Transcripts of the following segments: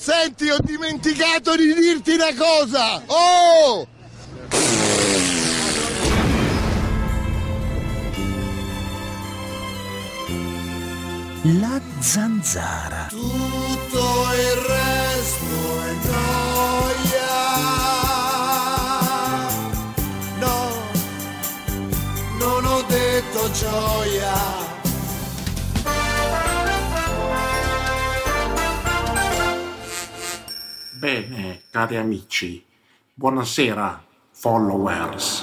Senti, ho dimenticato di dirti una cosa! Oh! La zanzara. Tutto il resto è noia. No, non ho detto gioia. Bene, cari amici, buonasera, followers.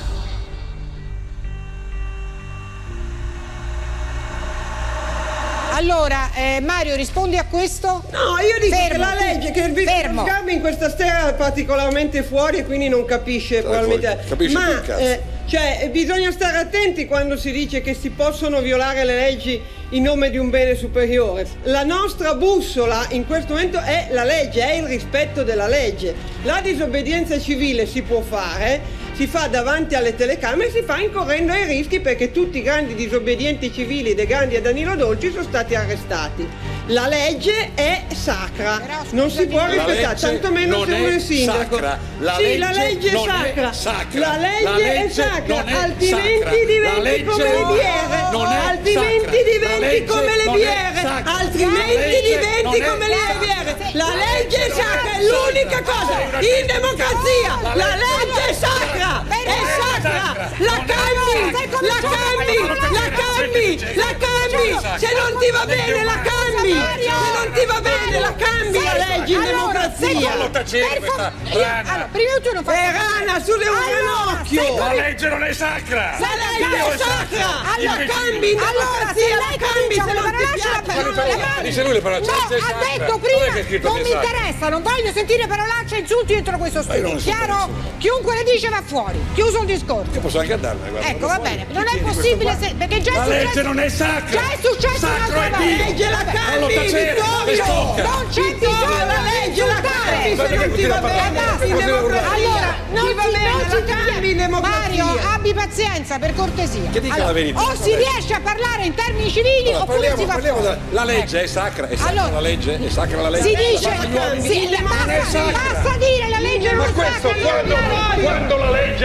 Allora, Mario, rispondi a questo? No, io dico che la tu. legge che il Fermo. Sgarbi in questa sera è particolarmente fuori e quindi non capisce probabilmente. capisce Ma più il cazzo. cioè bisogna stare attenti quando si dice che si possono violare le leggi in nome di un bene superiore. La nostra bussola in questo momento è la legge, è il rispetto della legge. La disobbedienza civile si può fare, si fa davanti alle telecamere, si fa incorrendo ai rischi perché tutti i grandi disobbedienti civili dei Grandi e Danilo Dolci sono stati arrestati. La legge è sacra, non si può rispettare, tantomeno se uno è sindaco. Sì, la legge è sacra. La legge è sacra, altrimenti diventi come le biere. Altrimenti diventi come le biere. Altrimenti diventi come le biere. La legge è sacra, è l'unica cosa in democrazia. La legge è sacra, è sacra. La cambi, la cambi, la cambi, la cambi. Se non ti va bene la cambi. Se non ti va bene la cambi la legge in democrazia. Fallo tacere questa rana. Allora, prima tu non fai. È rana sulle un ranocchio. La legge non è sacra. La legge è sacra. La cambi in democrazia, la cambi se non ti piace. Dice lui le parolacce. No, ha detto prima, non mi interessa, non voglio sentire parolacce e insulti dentro questo studio. Chiaro? Chiunque le dice va fuori. Chiuso il discorso. Io posso anche andarmene, guarda. Ecco, va bene. Non è possibile perché già è La successo. legge non è sacra. Già è successo Sacro un'altra è volta. Dio. La legge la cambi, Vittorio. Non c'è bisogno la legge la cambi se non ti va bene in democrazia. Allora, non ti va bene, la cambi in democrazia. Mario, abbi pazienza, per cortesia. Che dica la verità. O si riesce a parlare in termini civili oppure si va fuori. La legge è sacra, è sacra Allora, la legge, è sacra la legge. Si dice, sacra. basta dire la legge non è questo sacra. quando la legge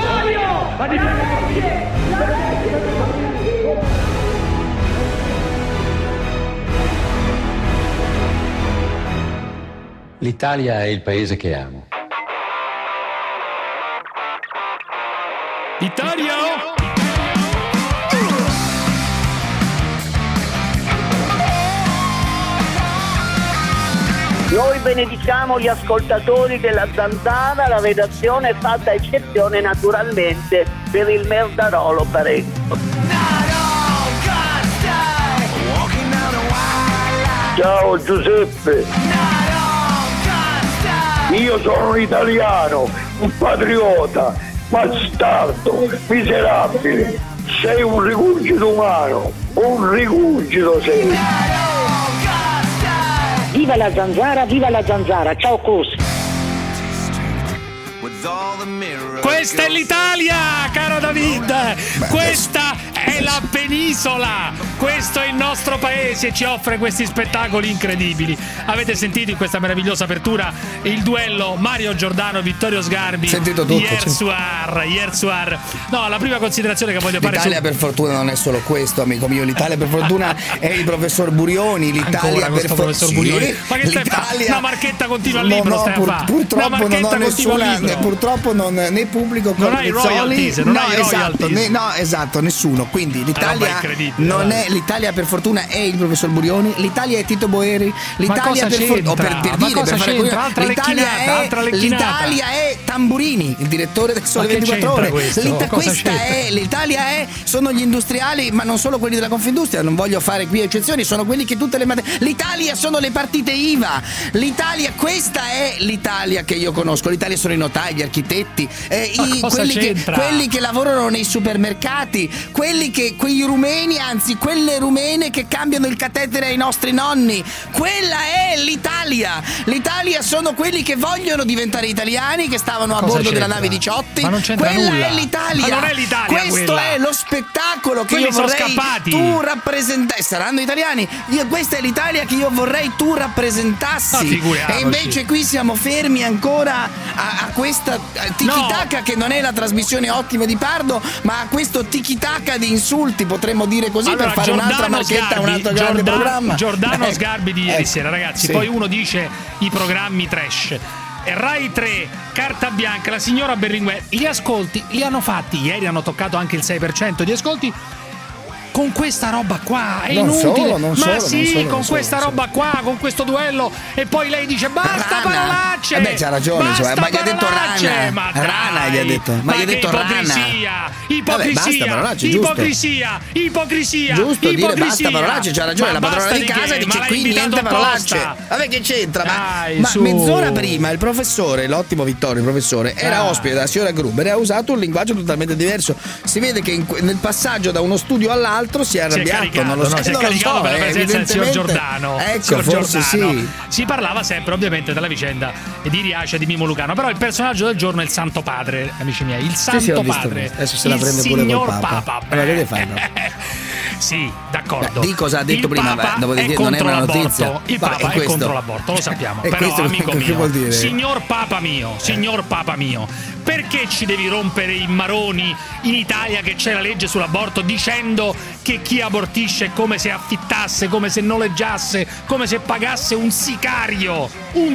L'Italia è il paese che amo. Italia! Noi benediciamo gli ascoltatori della Zanzara, la redazione è fatta eccezione naturalmente per il Merdarolo Parenzo. Ciao Giuseppe, io sono un italiano, un patriota, bastardo, miserabile, sei un rigurgito umano, un rigurgito sei. Viva la zanzara, ciao Cus. Questa è l'Italia, caro David! Questa è la penisola! Questo è il nostro paese e ci offre questi spettacoli incredibili. Avete sentito in questa meravigliosa apertura il duello Mario Giordano, Vittorio Sgarbi. Sentito tutto. Ier Suar. No, la prima considerazione che voglio fare l'Italia per fortuna non è solo questo, amico mio. L'Italia per fortuna è il professor Burioni. L'Italia ancora per professor Burioni. Ma che stai facendo? Una marchetta continua al libro stai a fare. Purtroppo non ho nessuna, purtroppo non né pubblico non hai royalties, non hai royalties. No, esatto, nessuno. Quindi l'Italia non è l'Italia per fortuna è il professor Burioni, l'Italia è Tito Boeri, l'Italia l'Italia è Tamburini, il direttore del Sole 24 Ore. L'Italia sono gli industriali, ma non solo quelli della Confindustria, non voglio fare qui eccezioni, sono quelli che tutte le l'Italia sono le partite IVA. L'Italia, questa è l'Italia che io conosco. L'Italia sono i notai, gli architetti, quelli che lavorano nei supermercati, quelli che quei rumeni, anzi quelle rumene che cambiano il catetere ai nostri nonni. Quella è l'Italia. L'Italia sono quelli che vogliono diventare italiani, che stavano a bordo della nave Diciotti. Ma non c'entra quella nulla. È l'Italia. Ma non è l'Italia. Questo quella. è lo spettacolo che quelli io vorrei scappati. tu rappresentassi. Saranno italiani. Questa è l'Italia che io vorrei tu rappresentassi. E invece qui siamo fermi ancora a questa tiki-taka che non è la trasmissione Ottima di Pardo, ma a questo tiki-taka di insulti, potremmo dire così, per fare un'altra marchetta, un altro grande programma. Giordano Sgarbi di ieri sera, ragazzi. Sì. Poi uno dice i programmi trash. Rai 3, Carta Bianca, la signora Berlinguer, gli ascolti li hanno fatti, ieri hanno toccato anche il 6% di ascolti. Con questa roba qua è inutile. Con questa roba qua, con questo duello, e poi lei dice basta parolacce. C'ha ragione, ma gli ha detto rana. Rana gli ha detto. Ma gli ha detto ipocrisia. Giusto dire basta parolacce, c'ha ragione. La padrona di casa dice qui niente parolacce. Vabbè, che c'entra? Ma mezz'ora prima il professore, l'ottimo Vittorio, il professore, era ospite della signora Gruber e ha usato un linguaggio totalmente diverso. Si vede che nel passaggio da uno studio all'altro si è arrabbiato, non lo so, si è caricato per la presenza del signor Giordano. Ecco, forse sì. Si parlava sempre ovviamente della vicenda di Riace e di Mimo Lucano, però il personaggio del giorno è il Santo Padre, amici miei, il Santo Padre. Adesso se la prende pure col Papa. Allora, che deve fare? Sì, d'accordo. Di cosa ha detto prima, dopodiché non è una notizia. Il Papa è contro l'aborto, lo sappiamo. Però, amico mio, signor Papa mio, perché ci devi rompere i maroni in Italia che c'è la legge sull'aborto dicendo che chi abortisce è come se affittasse, come se noleggiasse, come se pagasse un sicario?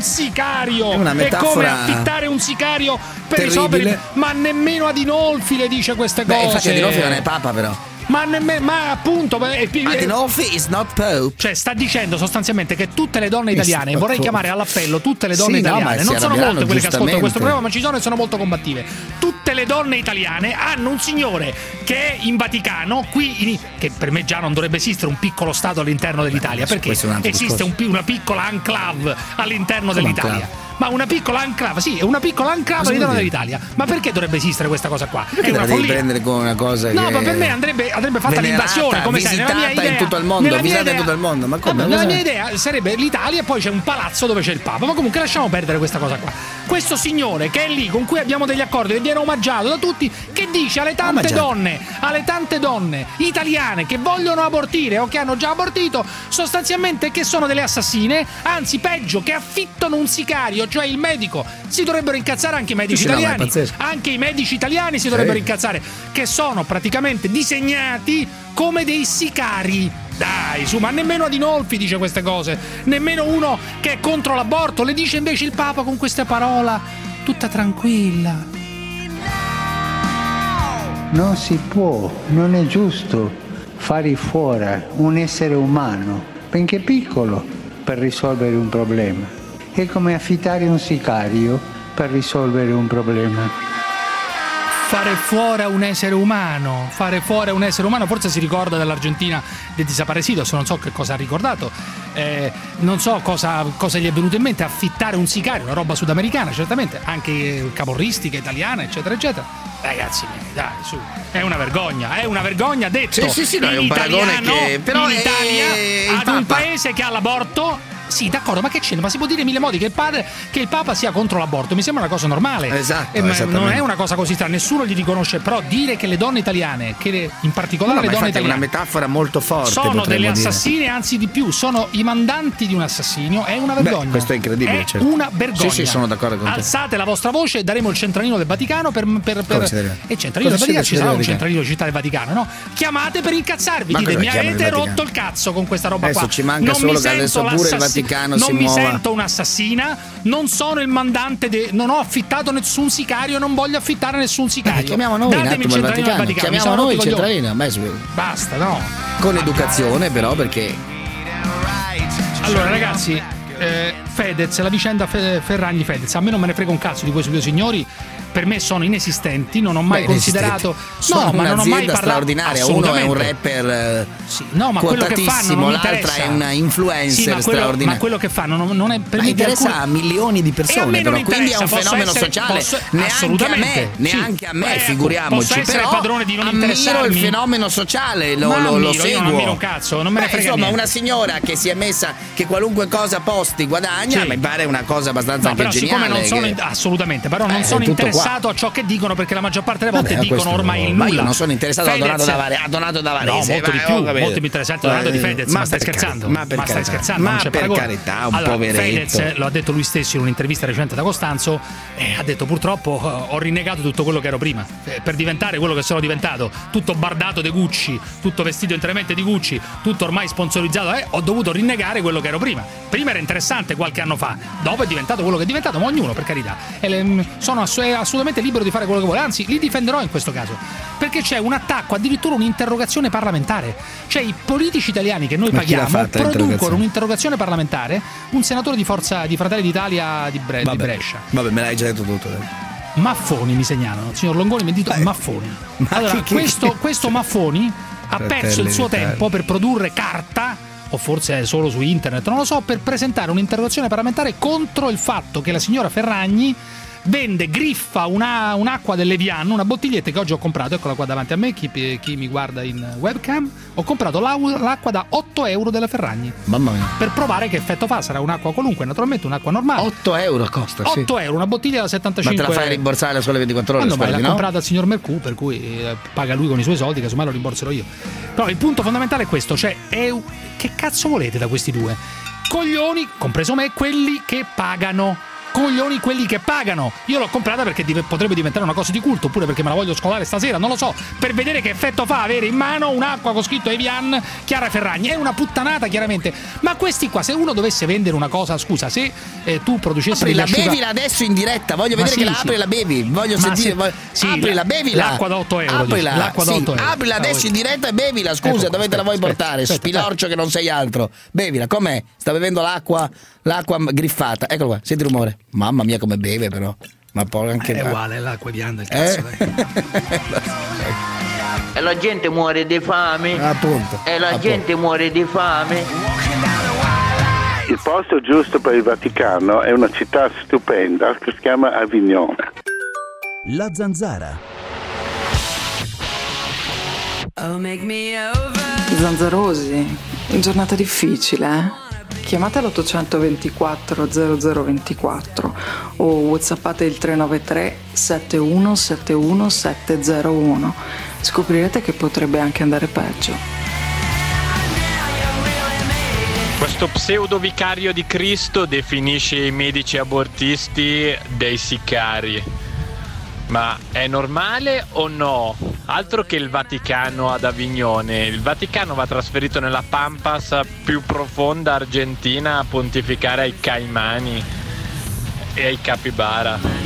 È una metafora. È come affittare un sicario per risolvere. Ma nemmeno Adinolfi le dice queste cose. Infatti Adinolfi non è Papa, però. Ma appunto Adinolfi is not Pope. Cioè sta dicendo sostanzialmente che tutte le donne italiane, vorrei chiamare all'appello tutte le donne italiane, non sono molte quelle che ascoltano questo programma, ma ci sono e sono molto combattive. Tutte le donne italiane hanno un signore che è in Vaticano, che per me già non dovrebbe esistere un piccolo stato all'interno dell'Italia, perché esiste una piccola enclave all'interno dell'Italia. Ma una piccola enclave, sì, è una piccola enclave all'interno dell'Italia. Ma perché dovrebbe esistere questa cosa qua? Perché è una devi prendere come una cosa che... No, ma per me andrebbe fatta l'invasione, come sai, nella mia idea, in tutto il mondo, visitata in tutto il mondo. Ma come? Nella mia idea sarebbe l'Italia e poi c'è un palazzo dove c'è il Papa. Ma comunque lasciamo perdere questa cosa qua. Questo signore che è lì, con cui abbiamo degli accordi, che viene omaggiato da tutti, che dice alle tante donne italiane che vogliono abortire o che hanno già abortito, sostanzialmente che sono delle assassine, anzi peggio, che affittano un sicario, cioè il medico. Si dovrebbero incazzare anche i medici italiani. Anche i medici italiani si dovrebbero incazzare, che sono praticamente disegnati come dei sicari. Dai, su, ma nemmeno Adinolfi dice queste cose, nemmeno uno che è contro l'aborto, le dice invece il Papa con questa parola tutta tranquilla. Non si può, non è giusto fare fuori un essere umano, benché piccolo, per risolvere un problema. È come affittare un sicario per risolvere un problema. Fare fuori un essere umano, forse si ricorda dell'Argentina di Desaparecidos, non so che cosa ha ricordato, non so cosa gli è venuto in mente, affittare un sicario, una roba sudamericana, certamente, anche camorristica italiana, eccetera, eccetera. Ragazzi miei, dai, su, è una vergogna detto. Sì, no, è un paragone che però in Italia ad un paese che ha l'aborto. Sì, d'accordo, ma che c'è? Ma si può dire in mille modi che il Papa sia contro l'aborto, mi sembra una cosa normale. Esatto, non è una cosa così strana, nessuno gli riconosce, però dire che le donne italiane, che in particolare le donne italiane, è una metafora molto forte, sono delle assassine, anzi di più, sono i mandanti di un assassinio, è una vergogna. Questo è incredibile, è una vergogna. Sì, sono d'accordo con te. Alzate la vostra voce e daremo il centralino del Vaticano e il centralino del Vaticano, ci sarà un centralino di Città del Vaticano, no? Chiamate per incazzarvi, dite mi avete rotto il cazzo con questa roba qua. Adesso ci manca solo che adesso pure il Vaticano si muova. Non mi sento un'assassina, non sono il mandante, non ho affittato nessun sicario, non voglio affittare nessun sicario. Chiamiamo noi un attimo il Vaticano. Chiamiamo noi il centralino. Basta, no? Con educazione, però, perché. Allora, ragazzi, Fedez, la vicenda Ferragni-Fedez, a me non me ne frega un cazzo di questi due signori. per me sono inesistenti, non ho mai considerato sono ma non ho mai parlato straordinaria. Uno è un rapper ma quello che fanno non mi l'altra interessa. è una influencer straordinaria. Ma quello che fanno non è per me interessa a milioni di persone, però quindi è un fenomeno sociale. Neanche a me, figuriamoci. Però padrone di non ammiro il fenomeno sociale, lo seguo. Io non ammiro un cazzo, non me ne frega insomma, niente. una signora che si è messa che qualunque cosa posti guadagna, mi pare una cosa abbastanza anche geniale. Non sono assolutamente, però non sono interessato a ciò che dicono, perché la maggior parte delle volte dicono ormai il nulla. Ma io non sono interessato a Donato Davarese. No, molto di più, molto più interessante Donato di Fedez. Ma stai scherzando? Ma stai scherzando? Ma per carità, un poveretto. Fedez lo ha detto lui stesso in un'intervista recente da Costanzo, ha detto: purtroppo ho rinnegato tutto quello che ero prima per diventare quello che sono diventato, tutto bardato di Gucci, tutto vestito interamente di Gucci, tutto ormai sponsorizzato, ho dovuto rinnegare quello che ero prima era interessante qualche anno fa, dopo è diventato quello che è diventato, ma ognuno, per carità, sono assolutamente libero di fare quello che vuole, anzi li difenderò in questo caso, perché c'è un attacco, addirittura un'interrogazione parlamentare, cioè i politici italiani che noi paghiamo producono un'interrogazione parlamentare, un senatore di Fratelli d'Italia di Brescia. Vabbè, me l'hai già detto tutto. Maffoni mi segnalano, il signor Longoni mi ha detto Maffoni. Allora, questo Maffoni ha perso il suo tempo per produrre carta, o forse solo su internet, non lo so, per presentare un'interrogazione parlamentare contro il fatto che la signora Ferragni griffa un'acqua dell'Evian, una bottiglietta che oggi ho comprato, eccola qua davanti a me, chi mi guarda in webcam, ho comprato l'acqua da 8 euro della Ferragni. Mamma mia. Per provare che effetto fa, sarà un'acqua qualunque, naturalmente un'acqua normale. 8 euro costa, 8 euro, una bottiglia da 75 euro. Ma te la fai rimborsare sole 24 ore? No, l'ha comprata il signor Mercù, per cui paga lui con i suoi soldi, casomai lo rimborserò io. Però il punto fondamentale è questo, cioè che cazzo volete da questi due? Coglioni, compreso me, quelli che pagano. Coglioni quelli che pagano. Io l'ho comprata perché potrebbe diventare una cosa di culto, oppure perché me la voglio scolare stasera, non lo so, per vedere che effetto fa avere in mano un'acqua con scritto Evian Chiara Ferragni. È una puttanata, chiaramente, ma questi qua, se uno dovesse vendere una cosa, scusa, se tu producessi bevila adesso in diretta, voglio vedere che la apri e la bevi, voglio sentire, aprila, bevila, l'acqua da 8 euro, l'acqua da 8 euro, aprila adesso in diretta e bevila, scusa, dove te la vuoi portare? Spilorcio che non sei altro, bevila. Com'è? Sta bevendo l'acqua griffata, eccolo qua, senti il rumore. Mamma mia come beve, però. Ma poi anche è uguale, l'acqua Evian del cazzo, E la gente muore di fame. Appunto. E la gente muore di fame. Il posto giusto per il Vaticano è una città stupenda che si chiama Avignon. La Zanzara. Zanzarosi, giornata difficile, eh? Chiamate l'824 0024 o whatsappate il 393 7171 701. Scoprirete che potrebbe anche andare peggio. Questo pseudo vicario di Cristo definisce i medici abortisti dei sicari. Ma è normale o no? Altro che il Vaticano ad Avignone. Il Vaticano va trasferito nella pampas più profonda argentina a pontificare ai caimani e ai capibara.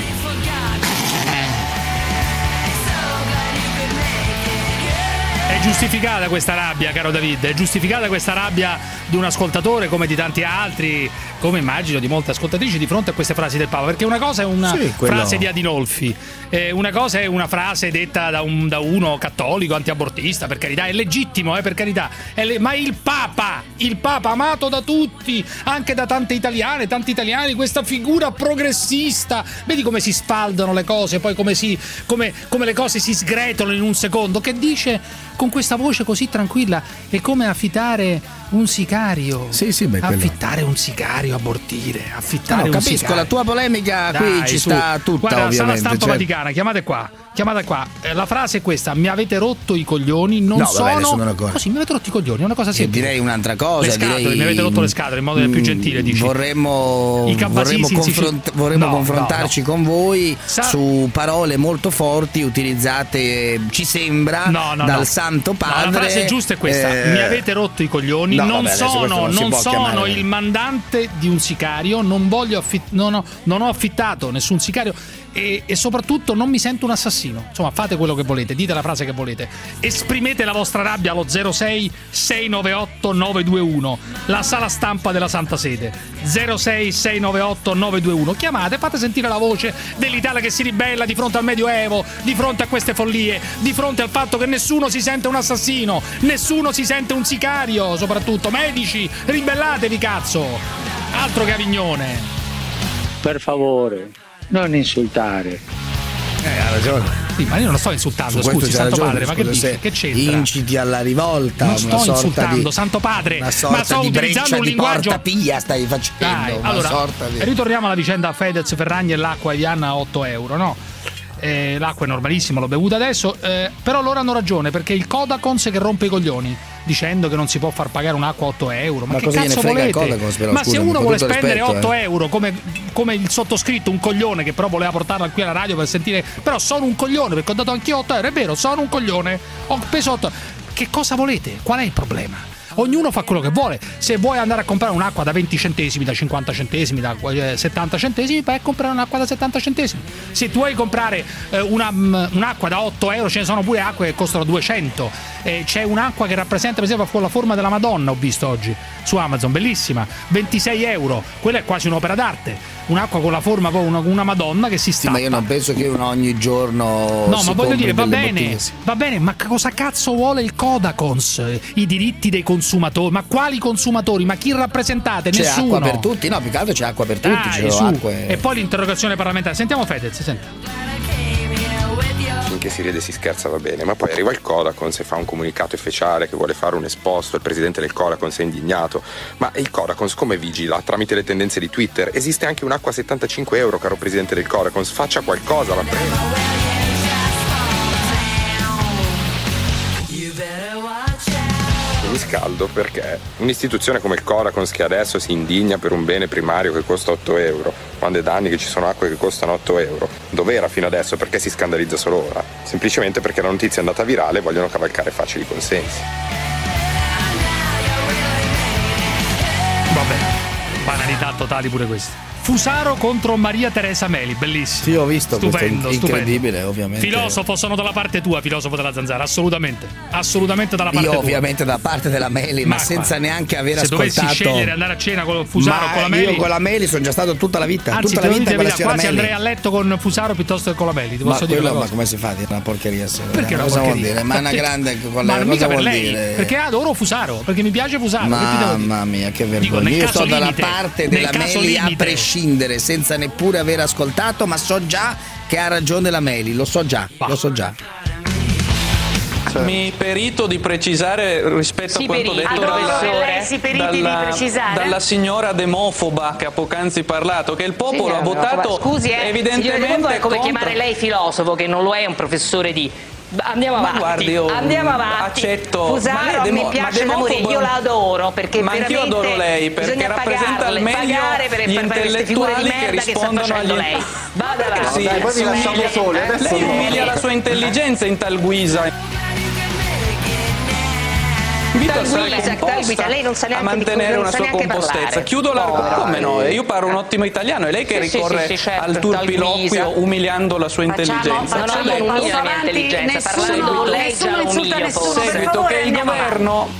È giustificata questa rabbia, caro David, è giustificata questa rabbia di un ascoltatore come di tanti altri, come immagino di molte ascoltatrici, di fronte a queste frasi del Papa, perché una cosa è una frase di Adinolfi, una cosa è una frase detta da uno cattolico antiabortista, per carità, è legittimo, per carità, ma il Papa amato da tutti, anche da tanti italiani, questa figura progressista, vedi come si spaldano le cose, poi come le cose si sgretolano in un secondo, che dice con questa voce così tranquilla: è come affittare un sicario. Affittare un sicario, abortire, affittare un capisco, sicario. La tua polemica qui ci sta tutta. Guarda, ovviamente. Sta la stampa vaticana, chiamate qua. La frase è questa: mi avete rotto i coglioni, non sono così, mi avete rotto i coglioni, è una cosa semplice. Direi un'altra cosa, le scatole, mi avete rotto le scatole in modo più gentile, dici. Vorremmo confrontarci con voi su parole molto forti utilizzate, ci sembra, dal Santo Padre. La frase giusta è questa: mi avete rotto i coglioni, non sono il mandante di un sicario, non ho affittato nessun sicario. e soprattutto non mi sento un assassino. Insomma, fate quello che volete, dite la frase che volete, esprimete la vostra rabbia allo 06 698 921, la sala stampa della Santa Sede. 06 698 921, chiamate, fate sentire la voce dell'Italia che si ribella di fronte al Medioevo, di fronte a queste follie, di fronte al fatto che nessuno si sente un assassino, nessuno si sente un sicario. Soprattutto medici, ribellatevi, cazzo, altro che Avignone. Per favore, non insultare. Ha ragione. Sì, ma io non lo sto insultando, scusi, Santo Padre, ma che dice? Che c'entra? Inciti alla rivolta. Non sto insultando, Santo Padre, ma sto utilizzando un linguaggio. Portapia stai facendo. Dai, allora, ritorniamo alla vicenda Fedez, Ferragni e l'acqua Evian a 8 euro, no? L'acqua è normalissima, l'ho bevuta adesso, però loro hanno ragione, perché il Codacons che rompe i coglioni dicendo che non si può far pagare un'acqua a 8 euro. Ma che cazzo volete? Codacons, però, ma scusa, se uno vuole spendere 8 euro come il sottoscritto, un coglione che però voleva portarla qui alla radio per sentire, però sono un coglione perché ho dato anch'io 8 euro, è vero, sono un coglione, ho speso 8. Che cosa volete? Qual è il problema? Ognuno fa quello che vuole. Se vuoi andare a comprare un'acqua da 20 centesimi, da 50 centesimi, da 70 centesimi, vai a comprare un'acqua da 70 centesimi. Se tu vuoi comprare un'acqua da 8 euro, ce ne sono pure acque che costano 200. C'è un'acqua che rappresenta, per esempio, con la forma della Madonna, ho visto oggi su Amazon, bellissima, 26 euro. Quella è quasi un'opera d'arte. Un'acqua con la forma una Madonna che si stappa. Sì, ma io non penso che uno ogni giorno. No, ma voglio dire, va bene, ma cosa cazzo vuole il Codacons? I diritti dei consumatori? Ma quali consumatori? Ma chi rappresentate? C'è Nessuno. Acqua per tutti? No, più che altro c'è acqua per tutti. E poi l'interrogazione parlamentare. Sentiamo Fedez, senti. Finché si ride e si scherza va bene, ma poi arriva il Codacons e fa un comunicato ufficiale che vuole fare un esposto, il presidente del Codacons è indignato, ma il Codacons come vigila? Tramite le tendenze di Twitter. Esiste anche un'acqua a 75 euro, caro presidente del Codacons, faccia qualcosa, la prego. Mi scaldo perché un'istituzione come il Codacons, che adesso si indigna per un bene primario che costa 8 euro, quando è da anni che ci sono acque che costano 8 euro, dov'era fino adesso? Perché si scandalizza solo ora? Semplicemente perché la notizia è andata virale e vogliono cavalcare facili consensi. Vabbè, banalità totali pure queste. Fusaro contro Maria Teresa Meli, bellissimo. Sì, ho visto, stupendo, incredibile, ovviamente. Filosofo, sono dalla parte tua, filosofo della Zanzara, assolutamente dalla parte tua. Io ovviamente dalla parte della Meli, ma senza neanche aver ascoltato. Se dovessi scegliere andare a cena con Fusaro o con la Meli. Io con la Meli sono già stato tutta la vita. Anzi, tutta la vita con la signora quasi Meli. andrei a letto con Fusaro piuttosto che con la Meli. Ti posso dire ma come si fa? È una porcheria. Perché una cosa porcheria? Vuol dire? Ma è una grande ma non cosa mica per vuol lei, dire? perché adoro Fusaro, perché mi piace Fusaro. Mamma mia, che vergogna. Io sto dalla parte della Meli a prescindere, senza neppure aver ascoltato, ma so già che ha ragione la Meli, lo so già. Mi perito di precisare rispetto a quanto detto dalla signora demofoba che ha poc'anzi parlato, che il popolo ha votato evidentemente è come chiamare lei filosofo, che non lo è un professore di... Andiamo avanti. Accetto. Fusaro, mi piace da morire, io la adoro perché ma anch'io adoro lei perché rappresenta al meglio gli intellettuali che rispondono agli lei. Vada avanti. Lei umilia la sua intelligenza in tal guisa. Lei non sa neanche a mantenere una sua compostezza. Chiudo l'argomento. Come no? Io parlo un ottimo italiano, è lei che ricorre al turpiloquio umiliando la sua intelligenza. Non umilia la mia intelligenza, parlando lei già umilia. Seguito che il governo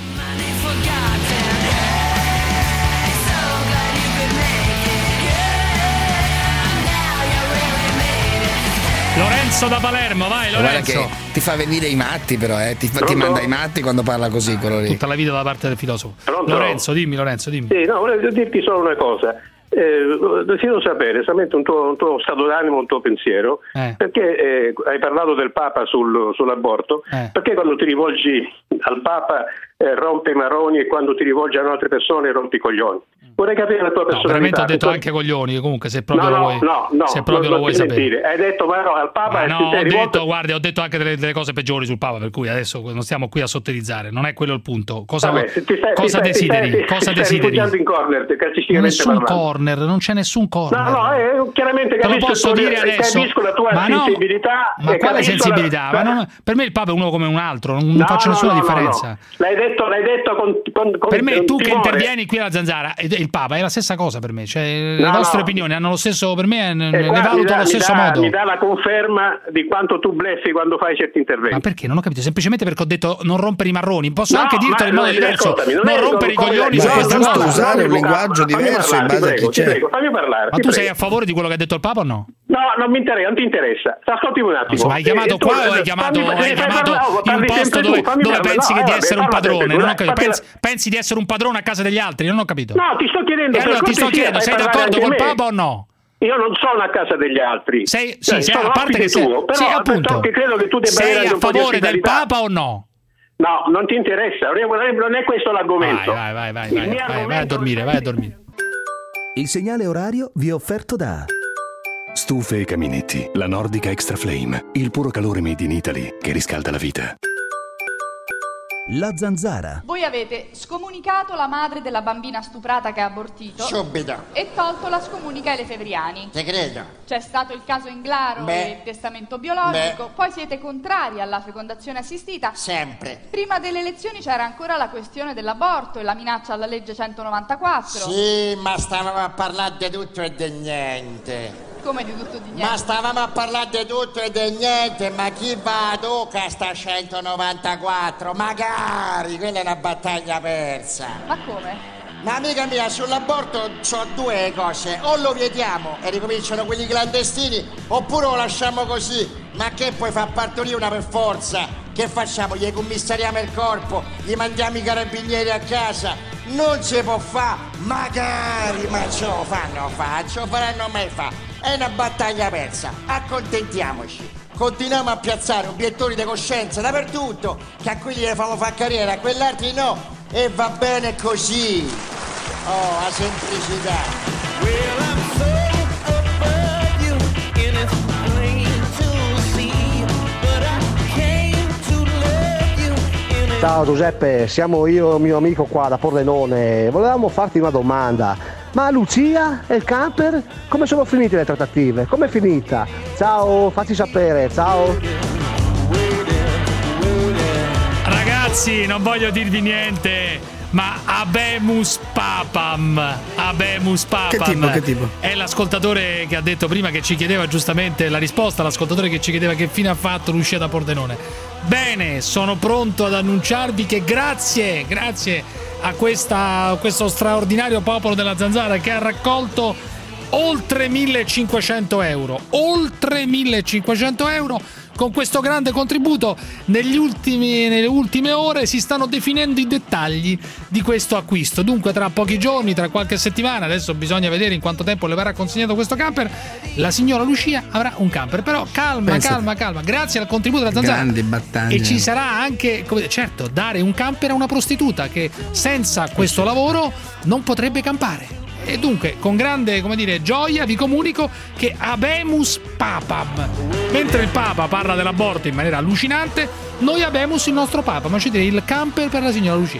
Lorenzo da Palermo, vai Lorenzo. Guarda che ti fa venire i matti, però ti manda i matti quando parla così, quello lì. Tutta la vita da parte del filosofo. Pronto? Lorenzo, dimmi. Sì, no, volevo dirti solo una cosa. Desidero sapere esattamente un tuo stato d'animo, un tuo pensiero, perché hai parlato del Papa sull'aborto, perché quando ti rivolgi al Papa rompe i maroni e quando ti rivolgi a altre persone rompi i coglioni. Vorrei capire la tua personalità. Veramente ho detto anche coglioni, comunque, se proprio lo vuoi. Se proprio lo vuoi sapere. Hai detto ma no, al Papa ho detto anche delle cose peggiori sul Papa, per cui adesso non stiamo qui a sottilizzare, non è quello il punto. Cosa desideri? Cosa desideri? In corner, nessun corner, non c'è nessun corner. No, chiaramente te lo posso dire adesso. Capisco la tua sensibilità. Ma quale sensibilità? Per me il Papa è uno come un altro, non faccio nessuna differenza. L'hai detto con per me tu timore. che intervieni qui alla Zanzara, il il Papa, è la stessa cosa per me, cioè le vostre opinioni hanno lo stesso, per me le valuto allo stesso modo. Mi dà la conferma di quanto tu bleffi quando fai certi interventi. Ma perché? Non ho capito, semplicemente perché ho detto non rompere i marroni, posso anche dirtelo in modo diverso, non rompere i coglioni su questa cosa. Usare un linguaggio diverso in base a chi c'è. Prego, fammi parlare. Ma tu sei a favore di quello che ha detto il Papa o no? No, non mi interessa, non ti interessa. Ascolti un attimo. Hai chiamato qua o hai chiamato in un posto dove pensi che di essere un padrone? Non ho capito. Pensi di essere un padrone a casa degli altri? Non ho capito. No, ti sto chiedendo. E allora ti sto chiedendo, sei d'accordo col Papa o no? Io non sono a casa degli altri. Sei a parte che sei, però appunto, che credo che tu debba sei a favore del Papa o no? No, non ti interessa, non è questo l'argomento. Vai a dormire, vai a dormire. Il segnale orario vi è offerto da Stufe e caminetti, la Nordica Extra Flame, il puro calore made in Italy che riscalda la vita. La Zanzara. Voi avete scomunicato la madre della bambina stuprata che ha abortito. Subito. E tolto la scomunica ai lefebvriani. Te credo. C'è stato il caso Englaro e il testamento biologico. Poi siete contrari alla fecondazione assistita. Sempre. Prima delle elezioni c'era ancora la questione dell'aborto e la minaccia alla legge 194. Sì, ma stavamo a parlare di tutto e di niente. Come di tutto di niente? Ma stavamo a parlare di tutto e di niente, ma chi va a tocca sta 194? Magari, quella è una battaglia persa. Ma come? Ma amica mia, sull'aborto c'ho due cose, o lo vietiamo e ricominciano quelli clandestini, oppure lo lasciamo così. Ma che poi fa partorire una per forza? Che facciamo? Gli commissariamo il corpo, gli mandiamo i carabinieri a casa? Non si può fare, magari, ma ce lo faranno mai fa. È una battaglia persa, accontentiamoci. Continuiamo a piazzare obiettori di coscienza dappertutto, che a quelli ne fanno fare carriera, a quell'altri no, e va bene così. Oh, la semplicità. Ciao Giuseppe, siamo io e il mio amico qua da Pordenone. Volevamo farti una domanda. Ma Lucia e il camper? Come sono finite le trattative? Com'è finita? Ciao, facci sapere, ciao. Ragazzi, non voglio dirvi niente, ma Habemus Papam. Che tipo? È l'ascoltatore che ha detto prima, che ci chiedeva giustamente la risposta, l'ascoltatore che ci chiedeva che fine ha fatto Lucia da Pordenone. Bene, sono pronto ad annunciarvi che grazie a questo straordinario popolo della Zanzara che ha raccolto oltre 1.500 euro. Oltre 1.500 euro. Con questo grande contributo nelle ultime ore si stanno definendo i dettagli di questo acquisto. Dunque tra pochi giorni, tra qualche settimana, adesso bisogna vedere in quanto tempo le verrà consegnato questo camper, la signora Lucia avrà un camper. Però calma. Grazie al contributo della Zanzara. Grande battaglia. E ci sarà anche, certo, dare un camper a una prostituta che senza questo lavoro non potrebbe campare. E dunque, con grande, gioia vi comunico che Habemus Papam. Mentre il Papa parla dell'aborto in maniera allucinante, noi Habemus il nostro Papa, ma ci direi il camper per la signora Lucia.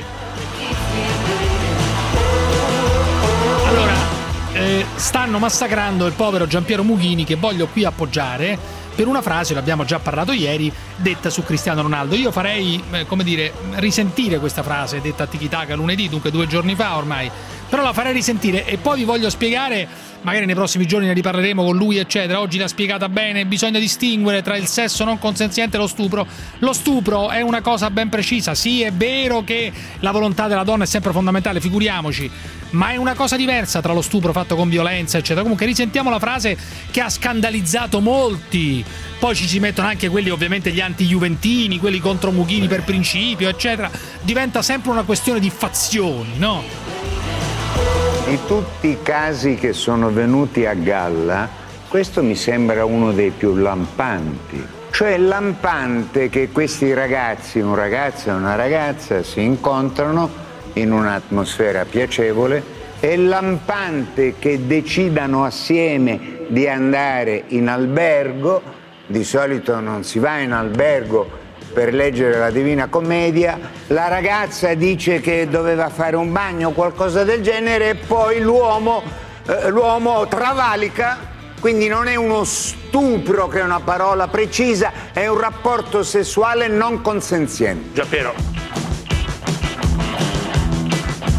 Allora, stanno massacrando il povero Giampiero Mughini, che voglio qui appoggiare per una frase, l'abbiamo già parlato ieri, detta su Cristiano Ronaldo. Io farei, risentire questa frase detta a Tiki Taka lunedì, dunque 2 giorni fa ormai. Però la farei risentire e poi vi voglio spiegare, magari nei prossimi giorni ne riparleremo con lui eccetera. Oggi l'ha spiegata bene, bisogna distinguere tra il sesso non consenziente e lo stupro. Lo stupro è una cosa ben precisa, sì è vero che la volontà della donna è sempre fondamentale, figuriamoci, ma è una cosa diversa tra lo stupro fatto con violenza eccetera. Comunque risentiamo la frase che ha scandalizzato molti. Poi ci mettono anche quelli, ovviamente gli anti-juventini, quelli contro Mughini per principio eccetera. Diventa sempre una questione di fazioni, no? Di tutti i casi che sono venuti a galla, questo mi sembra uno dei più lampanti. Cioè lampante che questi ragazzi, un ragazzo e una ragazza, si incontrano in un'atmosfera piacevole, e lampante che decidano assieme di andare in albergo. Di solito non si va in albergo per leggere la Divina Commedia, la ragazza dice che doveva fare un bagno o qualcosa del genere e poi l'uomo travalica, quindi non è uno stupro che è una parola precisa, è un rapporto sessuale non consenziente. Giampiero.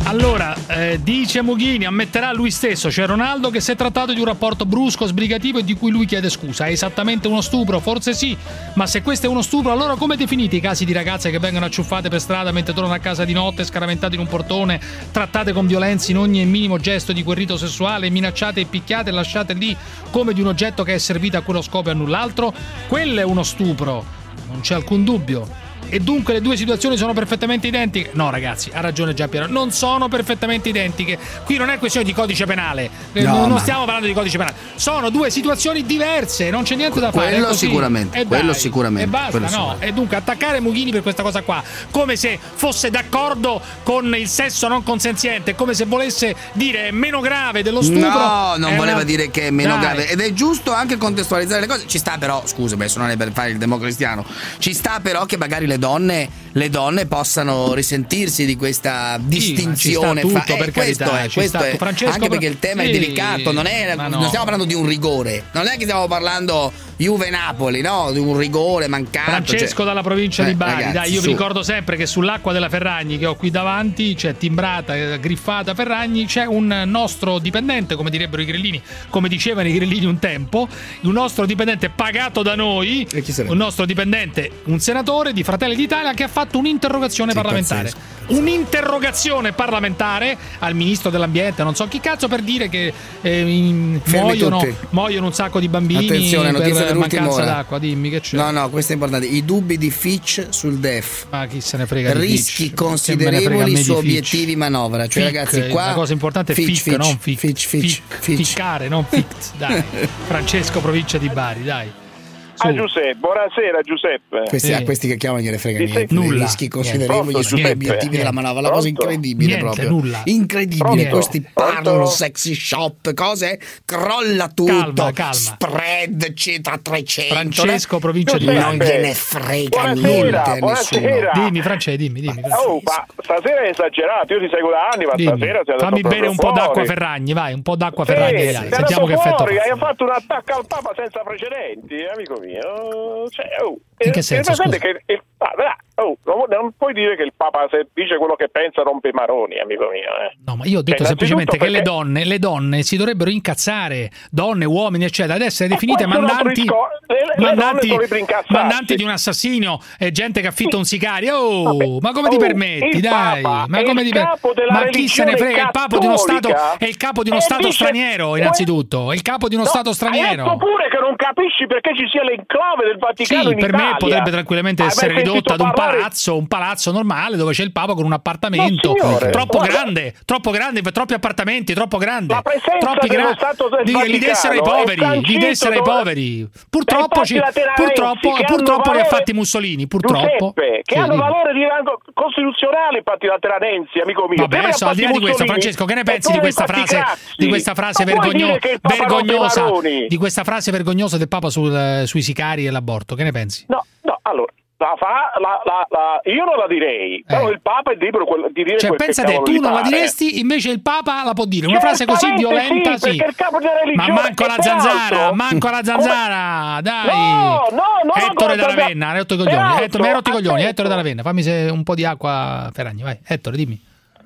Allora, dice Mughini, ammetterà lui stesso, c'è Ronaldo, che si è trattato di un rapporto brusco, sbrigativo e di cui lui chiede scusa. È esattamente uno stupro? Forse sì, ma se questo è uno stupro, allora come definite i casi di ragazze che vengono acciuffate per strada mentre tornano a casa di notte, scaraventate in un portone, trattate con violenza in ogni minimo gesto di quel rito sessuale, minacciate e picchiate e lasciate lì come di un oggetto che è servito a quello scopo e a null'altro? Quello è uno stupro, non c'è alcun dubbio. E dunque le due situazioni sono perfettamente identiche? No, ragazzi, ha ragione Giampiero, non sono perfettamente identiche. Qui non è questione di codice penale, non stiamo parlando di codice penale, sono due situazioni diverse, non c'è niente da fare. Quello sicuramente, quello sicuramente. E basta, quello no? sicuramente. E dunque attaccare Mughini per questa cosa qua, come se fosse d'accordo con il sesso non consenziente, come se volesse dire meno grave dello stupro. No, non voleva dire che è meno grave. Ed è giusto anche contestualizzare le cose. Ci sta però, scusami, adesso non è per fare il democristiano, ci sta però che magari le donne possano risentirsi di questa distinzione. Tutto, per questo carità, è, questo è. Francesco, anche perché il tema è delicato, non stiamo parlando di un rigore, non è che stiamo parlando Juve-Napoli, no? Di un rigore mancato. Francesco dalla provincia di Bari, ragazzi, dai, io vi ricordo sempre che sull'acqua della Ferragni che ho qui davanti, c'è timbrata, griffata Ferragni, c'è un nostro dipendente, come direbbero i grillini, come dicevano i grillini un tempo, un nostro dipendente pagato da noi, un nostro dipendente, un senatore di Fratelli d'Italia che ha fatto un'interrogazione parlamentare. Un'interrogazione parlamentare al ministro dell'ambiente, non so chi cazzo, per dire che muoiono un sacco di bambini. Attenzione, notizia per dell'ultima mancanza ora. d'acqua. Dimmi che c'è. No, questo è importante. I dubbi di Fitch sul DEF. Ma chi se ne frega di rischi Fitch? considerevoli su obiettivi manovra. Cioè, Fic, ragazzi, qua la cosa importante è Fic, non Fitch. Ficcare, non Fict. Dai. Francesco, provincia di Bari, dai. Giuseppe, buonasera Giuseppe. Questi che chiamano gliene frega niente. Nulla. Rischi considerevoli sugli obiettivi della manovra. La cosa incredibile proprio. Nulla. Incredibile. Questi parlano sexy shop, cose, crolla tutto. Calma. Spread a 300. Francesco, provincia di Bari. Non gliene frega niente a nessuno. Dimmi Francesco, dimmi. Ma stasera è esagerato, io ti seguo da anni, ma stasera sei andato. Fammi bere un po' d'acqua Ferragni, vai, un po' d'acqua Ferragni, dai. Sentiamo che effetto fa. Hai fatto un attacco al Papa senza precedenti, amico mio. In che senso? Che non puoi dire che il Papa, se dice quello che pensa, rompe i maroni, amico mio. No, ma io ho detto semplicemente che le donne si dovrebbero incazzare, donne, uomini, eccetera, ad essere definite mandanti di un assassino, gente che affitta un sicario. Ma come ti permetti, dai? Ma chi se ne frega? Il capo di uno Stato è il capo di uno Stato straniero, innanzitutto. È il capo di uno Stato straniero. Hai detto pure che non capisci perché ci sia l'enclave del Vaticano in per Italia. Me potrebbe tranquillamente essere ridotto ad un palazzo normale dove c'è il Papa con un appartamento troppo grande, troppi appartamenti, troppo grande, troppi grandi. Li dessero ai poveri. Purtroppo li ha fatti Mussolini, purtroppo. Giuseppe, che hanno valore costituzionale i patti lateranensi, amico mio. Vabbè, adesso, al di là di questo, Francesco, che ne pensi di questa frase vergognosa? Di questa frase vergognosa del Papa sui sicari e l'aborto, che ne pensi? No, allora io non la direi, però il Papa è libero di dire, cioè pensa te, tu non la diresti, invece il Papa la può dire, una frase così violenta, sì. Perché il capo della religione, ma manco la zanzara, dai. No, Ettore dalla Venna, mi hai rotto i coglioni, Ettore dalla Venna, fammi un po' di acqua, Ferragni, vai, Ettore, dimmi.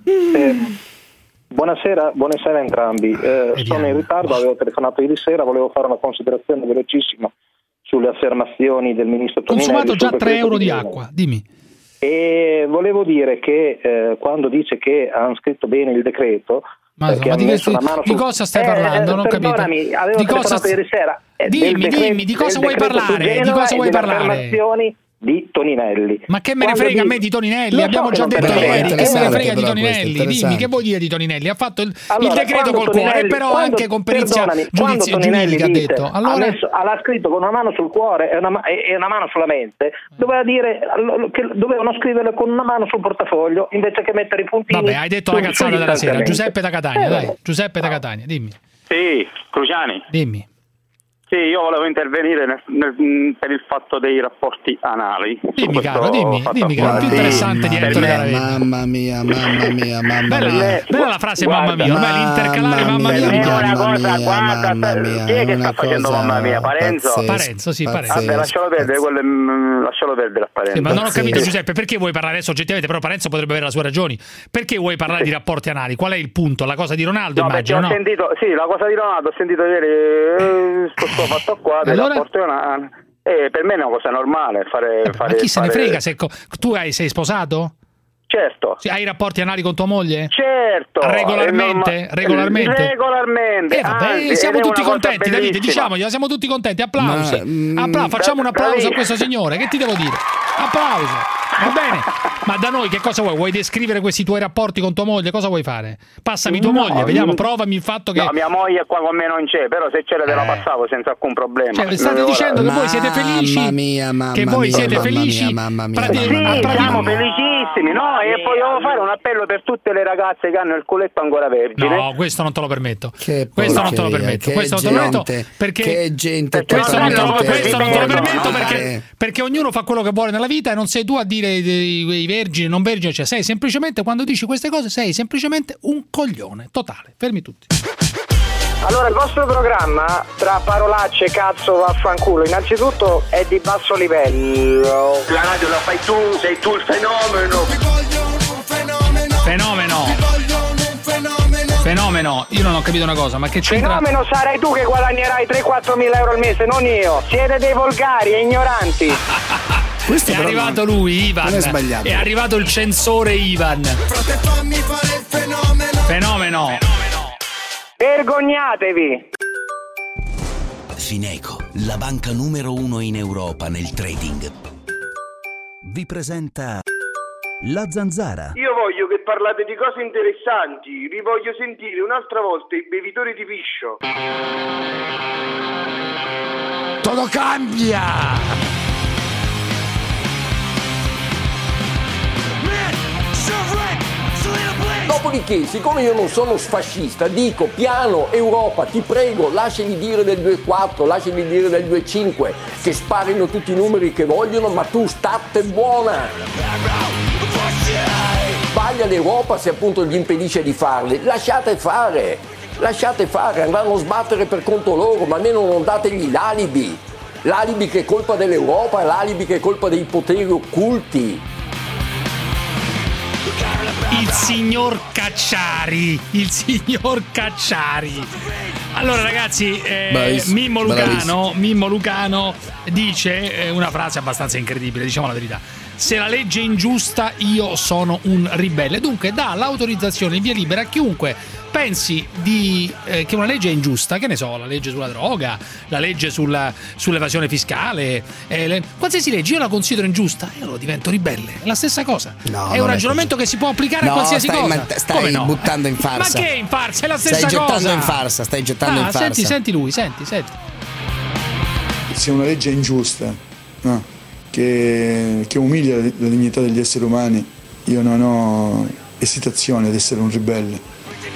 Buonasera a entrambi. Sono in ritardo, avevo telefonato ieri sera, volevo fare una considerazione velocissima sulle affermazioni del ministro Toninelli. Consumato già 3 euro di acqua, dimmi. E volevo dire che quando dice che hanno scritto bene il decreto, ma di cosa stai parlando? Non ho capito. Avevo telefonato ieri sera. Dimmi, di cosa vuoi parlare? Di cosa vuoi parlare? Di Toninelli. Ma che me ne frega a me di Toninelli? Abbiamo già detto ieri che me ne frega di Toninelli. Dimmi, che vuoi dire di Toninelli? Ha fatto il decreto col cuore, però anche con perizia giuridica, ha detto. Allora l'ha scritto con una mano sul cuore e una mano sulla mente. Doveva dire che dovevano scriverlo con una mano sul portafoglio invece che mettere i puntini. Vabbè, hai detto la cazzata della sera. Giuseppe da Catania, dai. Giuseppe da Catania, dimmi. Sì, Cruciani. Dimmi. Sì, io volevo intervenire per il fatto dei rapporti anali. Dimmi caro, dimmi caro, più interessante di Ettore Garaventa. Mamma mia. Bella la frase mamma mia, ormai l'intercalare mamma mia mi piace. Una cosa, guarda, chi è che sta facendo mamma mia? Parenzo? Parenzo, sì, Parenzo. Vabbè, lascialo perdere a Parenzo. Ma non ho capito Giuseppe, perché vuoi parlare adesso oggettivamente, però Parenzo potrebbe avere le sue ragioni. Perché vuoi parlare di rapporti anali? Qual è il punto? La cosa di Ronaldo, immagino, no? La cosa di Ronaldo, ho sentito ieri sto fatto qua dei rapporti anali. Per me è una cosa normale fare. Ma chi se ne frega? Tu sei sposato? Certo. Hai rapporti anali con tua moglie? Certo. Regolarmente? Regolarmente. Vabbè, siamo tutti contenti, Davide, diciamoglielo, siamo tutti contenti. Applausi. Facciamo un applauso a questo signore, che ti devo dire? Applauso. Va bene. Ma da noi che cosa vuoi? Vuoi descrivere questi tuoi rapporti con tua moglie? Cosa vuoi fare? Passami tua moglie, vediamo, provami il fatto che... No, mia moglie qua con me non c'è, però se c'era te la passavo senza alcun problema. Cioè, state dicendo che voi siete felici? Che voi siete felici? Sì, siamo felicissimi, no? E poi devo fare un appello per tutte le ragazze che hanno il culetto ancora vergine. No, questo non te lo permetto. Questo non te lo permetto perché che gente. Questo non te lo permetto perché ognuno fa quello che vuole nella vita e non sei tu a dire i vergini, non vergini, cioè sei semplicemente, quando dici queste cose sei semplicemente un coglione totale. Fermi tutti. Allora, il vostro programma, tra parolacce, cazzo, vaffanculo, innanzitutto è di basso livello. La radio la fai tu, sei tu il fenomeno. Fenomeno, io non ho capito una cosa, ma che c'entra? Fenomeno sarai tu che guadagnerai 3-4 mila euro al mese, non io. Siete dei volgari e ignoranti. È arrivato lui, Ivan. Non è sbagliato. È arrivato il censore Ivan. Fenomeno. Vergognatevi. Fineco, la banca numero 1 in Europa nel trading, vi presenta La Zanzara. Io voglio che parlate di cose interessanti. Vi voglio sentire un'altra volta i bevitori di piscio. Todo cambia. Dopodiché, siccome io non sono fascista, dico piano Europa, ti prego, lasciali dire del 2,4, lasciali dire del 2,5, che sparino tutti i numeri che vogliono, ma tu state buona. Sbaglia l'Europa se appunto gli impedisce di farli, lasciate fare, andranno a sbattere per conto loro, ma almeno non dategli l'alibi che è colpa dell'Europa, l'alibi che è colpa dei poteri occulti. Il signor Cacciari. Allora ragazzi, Mimmo Lucano dice una frase abbastanza incredibile, diciamo la verità. Se la legge è ingiusta, io sono un ribelle. Dunque dà l'autorizzazione in via libera a chiunque pensi che una legge è ingiusta, che ne so, la legge sulla droga, la legge sull'evasione fiscale, qualsiasi legge io la considero ingiusta, io lo divento ribelle. È la stessa cosa. È un ragionamento che si può applicare a qualsiasi cosa. Stai buttando in farsa. Ma che in farsa? È la stessa cosa. Stai gettando in farsa. Senti lui, senti. Se una legge è ingiusta, no, che umilia la dignità degli esseri umani, io non ho esitazione ad essere un ribelle.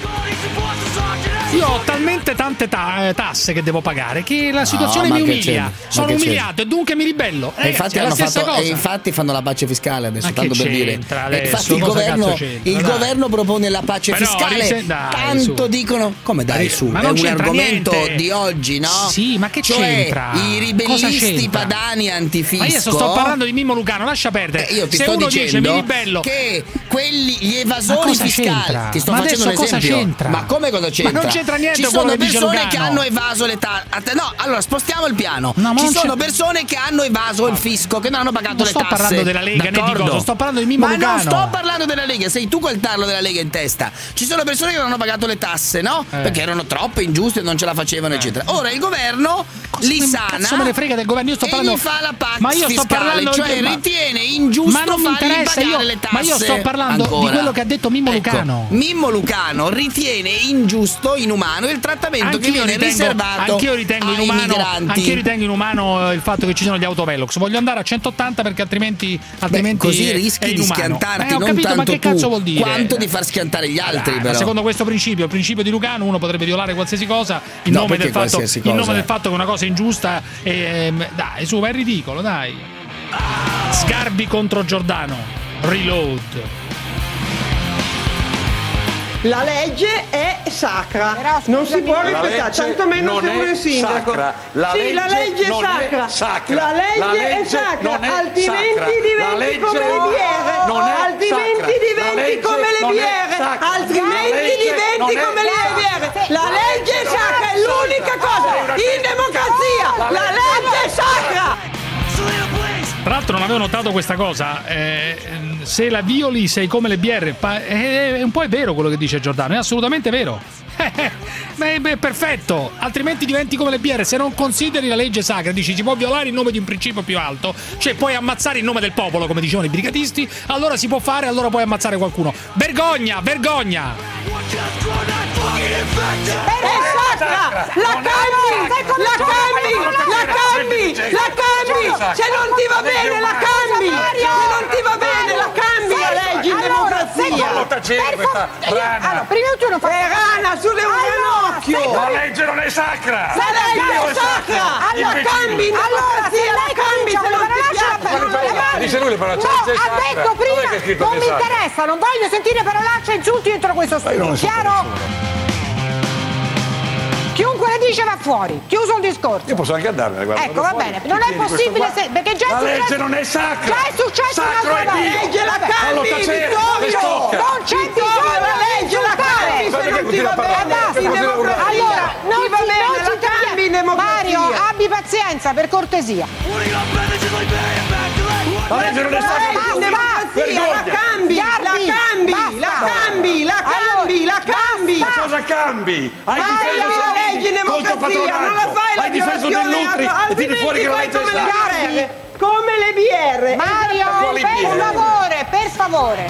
Io ho talmente tante tasse che devo pagare che la situazione mi umilia. Sono umiliato e dunque mi ribello. Infatti, infatti fanno la pace fiscale adesso, tanto per dire. Infatti il governo propone la pace fiscale. Tanto dicono come dai su. È un argomento di oggi, no? Sì, ma che c'entra? I ribellisti padani antifisco. Ma io sto parlando di Mimmo Lucano, lascia perdere. Io ti sto dicendo che gli evasori fiscali. Ti sto facendo un esempio. Ma come cosa c'entra? Ma non c'entra niente. Ci sono persone che hanno evaso le tasse. No, allora spostiamo il piano. Ci sono persone che hanno evaso il fisco, che non hanno pagato le tasse. Non sto parlando della Lega né di cosa, sto parlando di Mimmo Lucano. Ma non sto parlando della Lega, sei tu quel tarlo della Lega in testa. Ci sono persone che non hanno pagato le tasse, no? Perché erano troppo ingiuste e non ce la facevano, eccetera. Ora il governo li sana. Cazzo me ne frega del governo, io sto parlando. E gli fa la pace fiscale, cioè ritiene ingiusto fargli pagare le tasse. Ma io sto parlando di quello che ha detto Mimmo Lucano. Mimmo Lucano ritiene ritiene ingiusto, inumano il trattamento che viene riservato anch'io ritengo ai inumano, migranti. anch'io ritengo inumano il fatto che ci sono gli autovelox. Voglio andare a 180 perché altrimenti così rischi di schiantarti non capito, tanto ma che cazzo vuol dire? Quanto di far schiantare gli altri, però. Secondo questo principio, il principio di Lugano, uno potrebbe violare qualsiasi cosa in nome del fatto che una cosa è ingiusta. Dai, su, ma è ridicolo, dai. Sgarbi contro Giordano. Reload. La legge è sacra, non si può rispettare, tantomeno se uno è sindaco. La legge è sacra. La legge è sacra, altrimenti diventi come le biere. Altrimenti diventi come le biere. Altrimenti diventi come le biere. La legge è sacra, è l'unica cosa. In democrazia, la legge è sacra. Tra l'altro non avevo notato questa cosa, se la violi sei come le BR, un po' è vero quello che dice Giordano, è assolutamente vero. Beh, perfetto, altrimenti diventi come le BR, se non consideri la legge sacra, dici si può violare in nome di un principio più alto, cioè puoi ammazzare in nome del popolo, come dicevano i brigatisti, allora si può fare, allora puoi ammazzare qualcuno. Vergogna, vergogna! È sacra! La cambi! Se non ti va bene la cambi! Se non ti va bene la cambi la legge in democrazia! Allora, prima tu non fai rana sulle ranocchio! La legge non è sacra! La legge è sacra! La cambi in democrazia! La cambi se non ti piace! Dice lui le parolacce, ha detto prima, non mi interessa, non voglio sentire parolacce e insulti dentro questo studio, chiaro? Chiunque le dice va fuori, chiuso il discorso. Io posso anche andarmene, guarda. Ecco, va bene, non è possibile perché già la legge non è sacra. Già è successo sacro un'altra volta. La legge la cambi, Vittorio! Non c'è bisogno la legge la cambi se non ti va bene. Allora, non ti va bene, la cambi in democrazia. Mario, abbi pazienza, per cortesia. La legge non è sacra. La cambi. Ma cosa cambi? Hai difeso la legge in democrazia, non la fai la hai difeso dell'Utri e tiri fuori che la legge è sacra. Come le BR. Mario, per favore.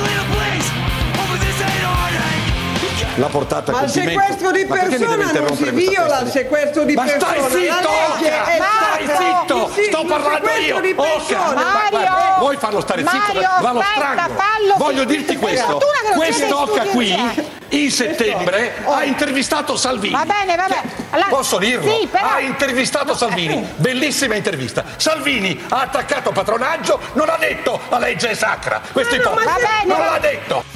L'ha portata a ma il sequestro di persona non si viola, il sequestro di persona. Ma stai zitto! Stai zitto! Sto parlando io! Mario! Vuoi farlo stare zitto? Va lo strangolo! Voglio dirti questo. Quest'Oca qui in settembre ha intervistato Salvini. Va bene. Posso dirlo? Sì, però... Ha intervistato Salvini. Bellissima intervista. Salvini ha attaccato patronaggio, non ha detto la legge è sacra. Questo è ipocrita. Non l'ha detto.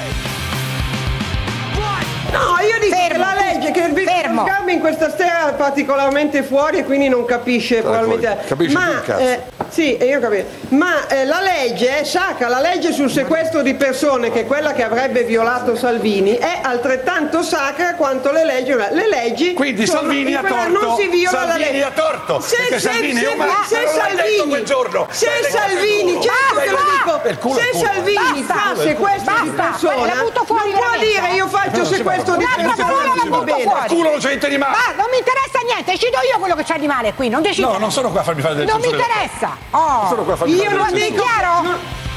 No, io dico che la legge che il Vittorio in questa sera è particolarmente fuori e quindi non capisce probabilmente. Capisce più il cazzo. Sì, io capisco. Ma la legge è sacra, la legge sul sequestro di persone, che è quella che avrebbe violato Salvini, è altrettanto sacra quanto le leggi. Le leggi. Quindi Salvini ha torto. Non si viola la legge. Salvini ha torto. Se Salvini è umano, se Salvini, certo che lo dico. Se Salvini fa sequestro di persona, non può dire io faccio sequestro di persona, non va bene. Culo non c'è niente di male. Non mi interessa niente, decido io quello che c'è di male qui, non decido. No, non sono qua a farmi fare delle non mi interessa. Oh, sono qua a farmi fare delle dico chiaro?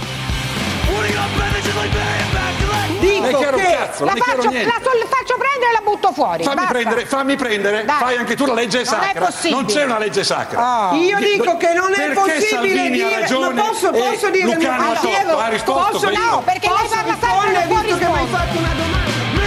Dico che la faccio prendere e la butto fuori. Fammi prendere. Dai. Fai anche tu la legge sacra. Non c'è una legge sacra. Io dico che non è possibile dire. Ma posso dire Lucano ha risposto. No, perché lei parla sempre non può che mi hai fatto una domanda.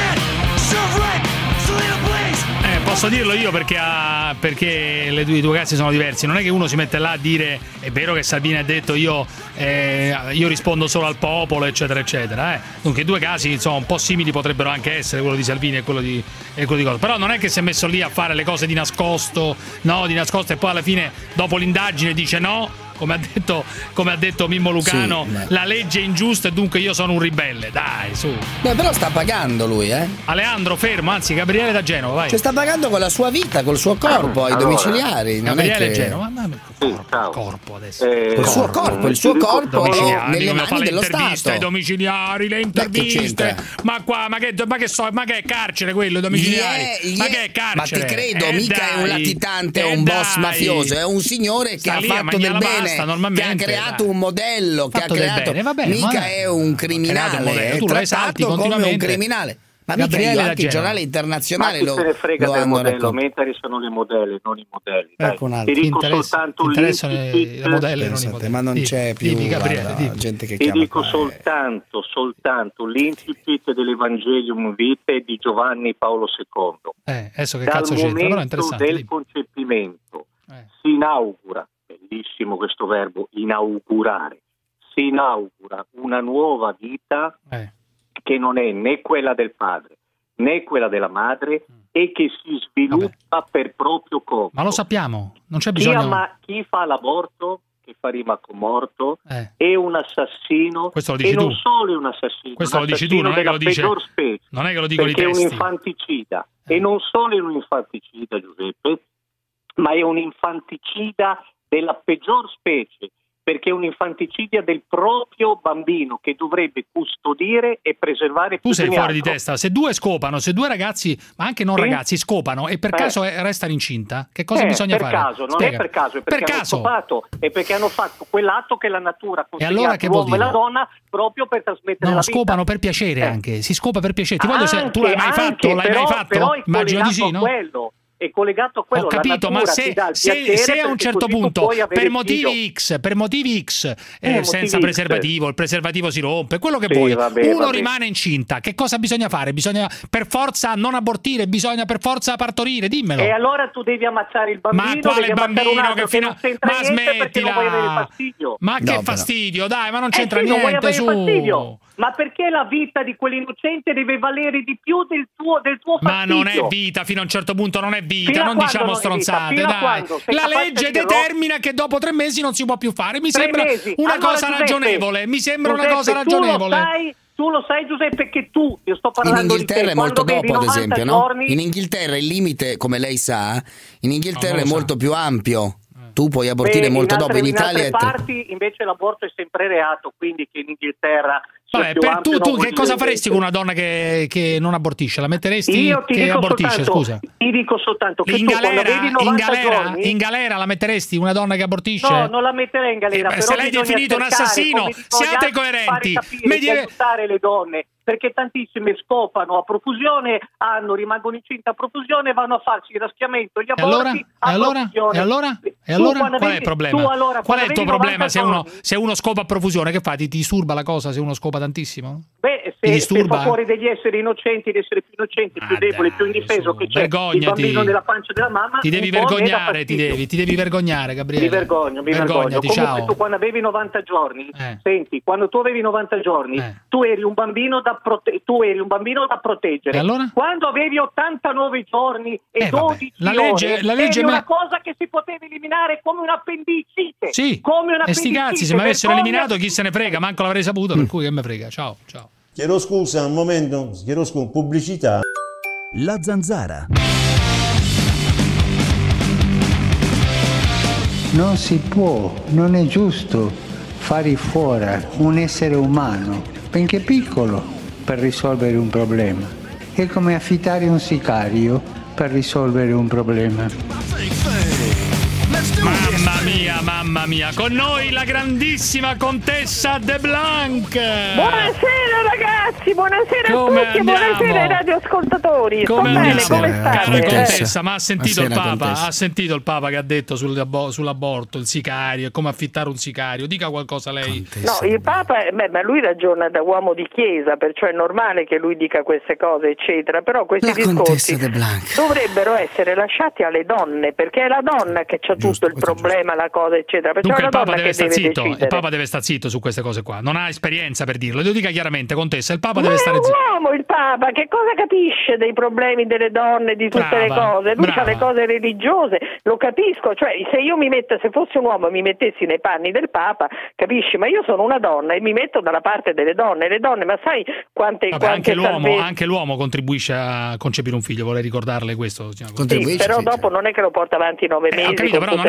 Posso dirlo io perché i due casi sono diversi. Non è che uno si mette là a dire è vero che Salvini ha detto io rispondo solo al popolo eccetera eccetera. Dunque i due casi insomma un po' simili potrebbero anche essere, quello di Salvini e quello di cosa. Però non è che si è messo lì a fare le cose di nascosto e poi alla fine dopo l'indagine dice no. Come ha detto Mimmo Lucano, sì, la legge è ingiusta e dunque io sono un ribelle. Dai, su. Beh, però sta pagando lui, Aleandro, fermo, anzi, Gabriele da Genova, vai. Cioè sta pagando con la sua vita, col suo corpo, ai domiciliari. Gabriele da Genova, corpo adesso. Il suo corpo è nelle mani dello Stato. I domiciliari, le interviste. Ma che è carcere quello, domiciliari? Ma che è carcere? Ma ti credo, mica è un latitante o un boss mafioso, è un signore che ha fatto del bene. Che ha creato un modello, che ha creato bene, va bene, mica è un criminale, tu lo esalti come un continuamente. criminale. Ma mica anche il giornale internazionale lo hanno raccontato. Mentre sono le modelle, non i modelli. Ti dico soltanto le modelle, ma non c'è più gente che chiama. Ti dico soltanto l'incipit dell'Evangelium Vitae di Giovanni Paolo II. Adesso che Dal cazzo c'entra? Però è momento interessante. del concepimento si inaugura, bellissimo questo verbo, inaugurare, si inaugura una nuova vita che non è né quella del padre né quella della madre e che si sviluppa per proprio conto. Ma lo sappiamo, non c'è bisogno. Chi fa l'aborto, che fa rima con morto, è un assassino. Questo lo dici e tu. non solo è un assassino. Questo lo dici tu, non è che lo dice. Non è che lo dicono i testi. Perché è un infanticida. E non solo è un infanticida, Giuseppe, ma è un infanticida della peggior specie, perché è un infanticidio del proprio bambino che dovrebbe custodire e preservare. Tu sei fuori di testa. Se due ragazzi, ma anche non ragazzi, scopano e per caso restano incinta, che cosa bisogna fare? Caso, non è per caso, è perché hanno scopato, è perché hanno fatto quell'atto che la natura ha consegnato all'uomo e la donna proprio per trasmettere la vita. Scopano per piacere anche, si scopa per piacere. Tu l'hai mai fatto? Però Immagino di sì, no? È collegato a quello. Ho capito, ma se a un certo punto per motivi X senza preservativo, il preservativo si rompe, quello che vuoi, uno rimane incinta, che cosa bisogna fare? Bisogna per forza non abortire, bisogna per forza partorire, dimmelo. E allora tu devi ammazzare il bambino. Ma quale bambino che fino ma smettila, non vuoi fastidio. Ma che fastidio, dai, ma non c'entra niente su. Ma perché la vita di quell'innocente deve valere di più del tuo fastidio? Ma non è vita, fino a un certo punto non è vita, non diciamo stronzate, dai. La legge determina che dopo 3 mesi non si può più fare, mi sembra una cosa ragionevole, Tu lo sai, Giuseppe, che io sto parlando in Inghilterra di te, è molto dopo, ad esempio, giorni... no? In Inghilterra il limite, come lei sa, in Inghilterra è molto più ampio. Tu puoi abortire molto dopo, in Italia in altre parti invece l'aborto è sempre reato, quindi che in Inghilterra tu che cosa faresti con una donna che non abortisce? La metteresti che abortisce, scusa? Ti dico soltanto che quando avevi 90 giorni... In galera la metteresti una donna che abortisce? No, non la metterei in galera, però se lei è definito un assassino, siate coerenti. Di aiutare le donne, perché tantissime scopano a profusione, rimangono incinte a profusione, vanno a farsi il raschiamento, gli aborti E allora? Qual è il problema? Qual è il tuo problema se uno scopa a profusione? Che fa? Ti disturba la cosa se uno scopa tantissimo? Se fa fuori degli esseri innocenti, l'essere più innocente, più debole, più indifeso che c'è il bambino nella pancia della mamma. Ti devi vergognare, ti devi vergognare, Gabriele. Mi vergogno. Comunque tu quando avevi 90 giorni, senti, quando tu avevi 90 giorni, tu eri un bambino da proteggere. E allora? Quando avevi 89 giorni e 12 la legge eri una cosa che si poteva eliminare come un'appendicite. Sì, e sti cazzi, se mi avessero eliminato chi se ne frega, manco l'avrei saputo, per cui che me frega. Ciao. Chiedo scusa, un momento, pubblicità. La Zanzara. Non si può, non è giusto fare fuori un essere umano, benché piccolo, per risolvere un problema. È come affittare un sicario per risolvere un problema. Mamma mia, con noi la grandissima contessa De Blanc. Buonasera ragazzi, buonasera a tutti, buonasera ai radioascoltatori. Come state? Cara contessa, ma ha sentito il Papa? Contessa. Ha sentito il Papa che ha detto sull'aborto, il sicario, come affittare un sicario? Dica qualcosa lei. Contessa. No, il Papa, ma lui ragiona da uomo di chiesa, perciò è normale che lui dica queste cose, eccetera. Però questi discorsi dovrebbero essere lasciati alle donne, perché è la donna che c'ha tutto il problema, la cosa, eccetera. Perciò dunque è la donna che deve decidere. Il Papa deve stare zitto su queste cose qua. Non ha esperienza per dirlo. Lo dica chiaramente, contessa. Il Papa deve stare zitto. Ma è un uomo il Papa, che cosa capisce dei problemi delle donne, di tutte le cose? Lui fa le cose religiose, lo capisco. Cioè, se fossi un uomo e mi mettessi nei panni del Papa, capisci? Ma io sono una donna e mi metto dalla parte delle donne. Le donne, ma sai quante anche l'uomo contribuisce a concepire un figlio, vorrei ricordarle questo. Sì, però dopo non è che lo porta avanti 9 mesi. Ho capito, però non è che non può essere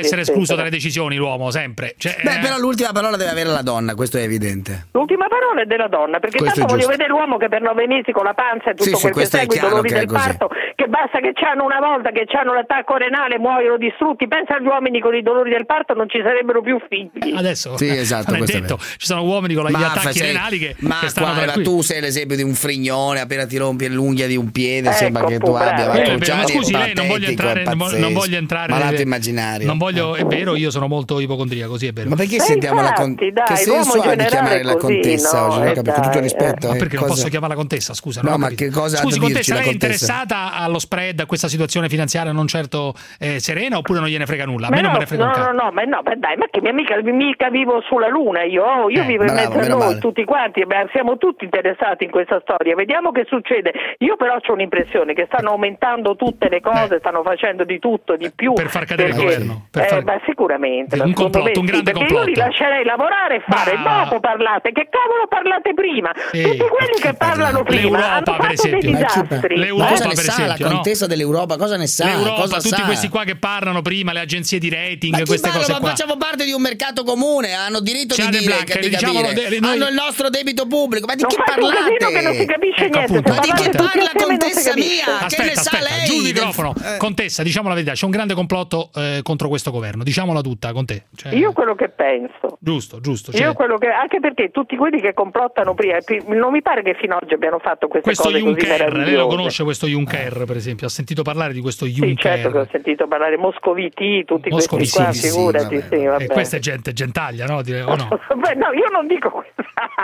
essere escluso dalle decisioni l'uomo, sempre. Però l'ultima parola deve avere la donna, questo è evidente. L'ultima parola è della donna, perché Questo tanto è voglio giusto. vedere l'uomo che per 9 mesi con la panza e tutto quel che segue, i dolori del parto, che basta che c'hanno una volta che c'hanno l'attacco renale, muoiono distrutti. Pensa agli uomini con i dolori del parto, non ci sarebbero più figli. Adesso Sì, esatto, non è questo è detto, vero. ci sono uomini con gli attacchi renali che stanno tranquilli. tu sei l'esempio di un frignone, appena ti rompi l'unghia di un piede sembra che tu abbia ma scusi, lei non voglio entrare malato immaginario. Non voglio, è vero, io sono molto ipocondriaco, sì, è vero. Ma perché sentiamo la che senso ha di chiamare la contessa oggi? Non capisco, con tutto il rispetto. Ma perché non posso chiamarla contessa, scusa? No, ma che cosa scusi, ha da dirci contessa, la lei è contessa? interessata allo spread, a questa situazione finanziaria non certo serena, oppure non gliene frega nulla? A me non me ne frega un cazzo. Dai, ma che mica vivo sulla luna, io vivo in mezzo a noi, tutti quanti, siamo tutti interessati in questa storia, vediamo che succede. Io però ho un'impressione che stanno aumentando tutte le cose, stanno facendo di tutto, di più. Per far cadere il governo. Sicuramente. Un complotto, un grande perché complotto. io li lascerei lavorare e fare, dopo parlate, che cavolo parlate prima? Tutti quelli che parlano prima hanno fatto dei disastri. L'Europa, cosa ne per sa esempio, la contessa dell'Europa? Cosa ne sa? L'Europa, cosa tutti sa? questi qua che parlano prima, le agenzie di rating, ma queste cose qua. Ma facciamo parte di un mercato comune, hanno diritto di dire, hanno il nostro debito pubblico. Ma di che parlate? Che non si capisce niente. Ma di che parla contessa mia? Che ne sa lei? Giù il microfono. Contessa, diciamo la verità, c'è un grande complotto contro questo governo, diciamola tutta con te. Io quello che penso. Giusto. Io quello che, anche perché tutti quelli che complottano prima, non mi pare che fino ad oggi abbiano fatto queste cose Juncker, così meravigliose. lei lo conosce questo Juncker, per esempio? Ha sentito parlare di questo Juncker? Sì, certo che ho sentito parlare, Moscoviti, tutti questi qua, figurati. Sì, vabbè. E questa è gente gentaglia, no? O no? Beh, no, io non dico questo.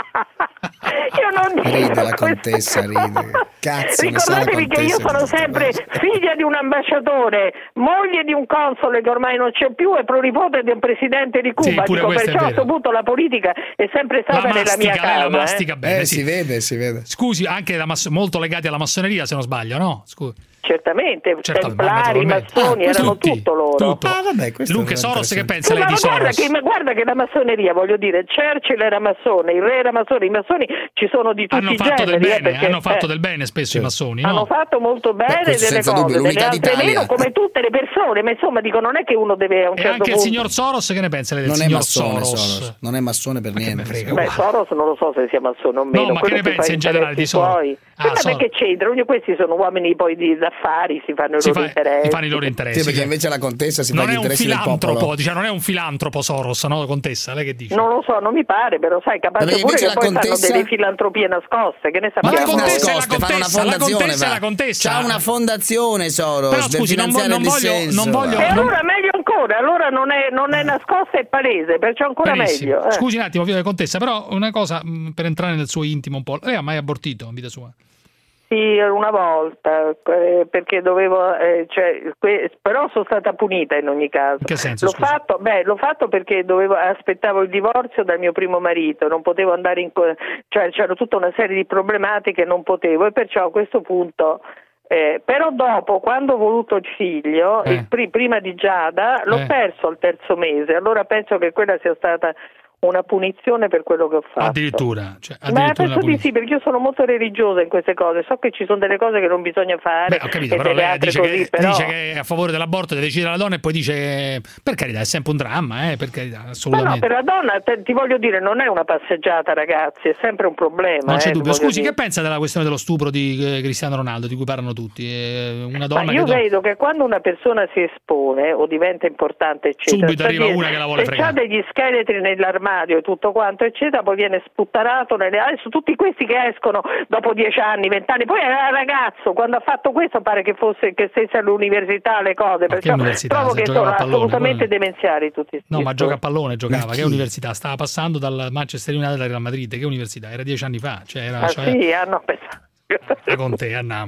Io non dico ride la contessa, ride. Cazzo, ricordatevi che io sono sempre figlia di un ambasciatore, moglie di un console che ormai non c'è più e pronipote di un presidente di Cuba. Sì, dico, perciò a questo punto la politica è sempre stata nella mia casa. La mastica bene, sì. Si vede. Scusi, anche molto legati alla massoneria, se non sbaglio, no? Scusi. Certamente, templari, massoni, erano tutto loro. Luca Soros, che pensa lei di Soros? Guarda che la massoneria, voglio dire, Churchill era massone, il re era massone, i massoni ci sono di tutti i generi. Hanno fatto del bene spesso i massoni, no? Hanno fatto molto bene delle cose, delle altre meno, come tutte le persone, ma insomma dico, non è che uno deve a un certo punto... E anche il signor Soros, che ne pensa lei del signor Soros? Non è massone per niente. Beh, Soros non lo so se sia massone o meno. No, ma che ne pensa in generale di Soros? Che c'entra? Questi sono uomini poi d'affari, si fanno i loro interessi. Sì, perché invece la contessa si fa gli interessi del popolo. Non è un filantropo Soros, no, contessa? Lei che dice? Non lo so, non mi pare, però sai, capace pure che poi fanno delle filantropie nascoste, che ne sappiamo. Ma la contessa è la contessa, la contessa. C'ha una fondazione Soros. Però scusi, non voglio. E allora meglio ancora, allora non è nascosta, è palese, perciò ancora meglio. Scusi un attimo, contessa, però una cosa per entrare nel suo intimo un po'. Lei ha mai abortito in vita sua? Sì, una volta, perché dovevo, però sono stata punita in ogni caso. In che senso? L'ho fatto perché aspettavo il divorzio dal mio primo marito, non potevo andare c'era tutta una serie di problematiche, non potevo, e perciò a questo punto... però dopo, quando ho voluto il figlio, prima di Giada, l'ho perso al terzo mese, allora penso che quella sia stata una punizione per quello che ho fatto. Addirittura ma penso di sì, perché io sono molto religiosa in queste cose, so che ci sono delle cose che non bisogna fare. Ho capito, però lei dice che è a favore dell'aborto, deve decidere la donna, e poi dice per carità, è sempre un dramma, per carità, assolutamente. Ma no, per la donna ti voglio dire, non è una passeggiata, ragazzi, è sempre un problema. Non c'è dubbio. Scusi, che pensa della questione dello stupro di Cristiano Ronaldo, di cui parlano tutti? Una donna io vedo che quando una persona si espone o diventa importante, eccetera, subito arriva una che la vuole fregare. Se c'ha degli scheletri nell'armadio e tutto quanto, eccetera, poi viene sputtanato adesso tutti questi che escono dopo 10 anni, 20 anni, poi era ragazzo, quando ha fatto questo pare che stesse all'università, le cose, perciò trovo che sono assolutamente demenziali tutti. No, ma gioca a pallone, giocava, che università? Stava passando dal Manchester United al Real Madrid, che università? Era 10 anni fa, sì, hanno pensato. Con te andiamo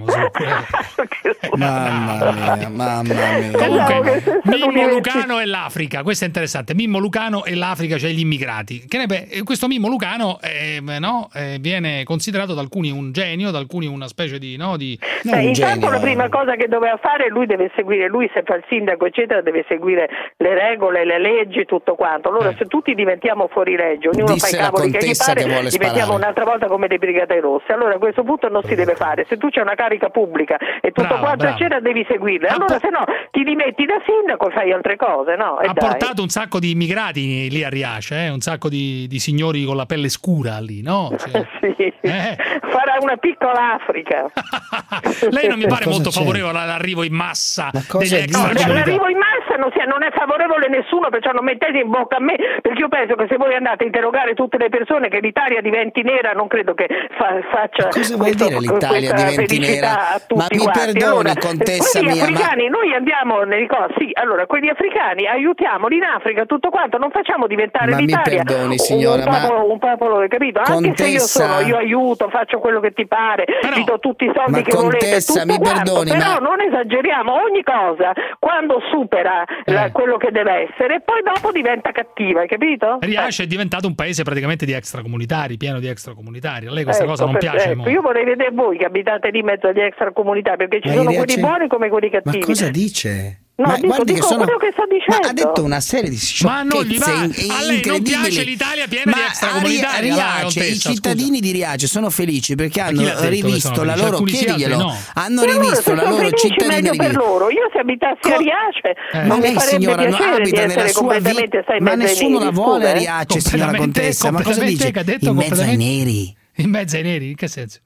mamma mia. Comunque Mimmo Lucano e l'Africa, questo è interessante. Mimmo Lucano e l'Africa, cioè gli immigrati. Questo Mimmo Lucano viene considerato da alcuni un genio, da alcuni una specie di intanto la prima cosa che doveva fare, lui deve seguire, lui se fa il sindaco eccetera deve seguire le regole, le leggi, tutto quanto. Allora se tutti diventiamo fuori legge, ognuno fa i cavoli che gli pare, diventiamo un'altra volta come le Brigate Rosse. Allora a questo punto il nostro si deve fare, se tu c'hai una carica pubblica e tutto quanto eccetera devi seguirle, allora se no ti dimetti da sindaco e fai altre cose, no? Ha portato un sacco di immigrati lì a Riace, un sacco di signori con la pelle scura lì, no? Sì. Farà una piccola Africa. Lei non mi pare molto favorevole all'arrivo in massa degli extracomunitari? L'arrivo in massa non è favorevole nessuno, perciò non mettete in bocca a me, perché io penso che se voi andate a interrogare tutte le persone che l'Italia diventi nera, non credo che faccia. Cosa vuol dire l'Italia diventi nera? Ma mi perdoni, allora, contessa mia. Africani, noi andiamo allora quelli africani aiutiamoli in Africa, tutto quanto, non facciamo diventare l'Italia mi perdoni, signora, un popolo, capito? Contessa, anche se io aiuto, faccio quello che ti pare, vi do tutti i soldi che volete, tutto mi perdoni, però non esageriamo, ogni cosa quando supera quello che deve essere, poi dopo diventa cattiva, hai capito? Riace è diventato un paese praticamente di extracomunitari, pieno di extracomunitari. A lei questa cosa non piace? Io vorrei vedere voi che abitate lì in mezzo agli extracomunitari, perché ci sono quelli buoni come quelli cattivi. Ma cosa dice? No, dico quello che sto dicendo. Ma ha detto una serie di sciocchezze. Ma non gli va. A lei non piace l'Italia piena di extracomunitari? I cittadini di Riace sono felici perché hanno rivisto la loro, chiediglielo, hanno rivisto la loro cittadinanza. Per loro. Io se abitassi a Riace non mi farebbe piacere di essere completamente ma nessuno la vuole a Riace, signora contessa. Ma cosa dice? In mezzo ai neri. In mezzo ai neri? In che senso?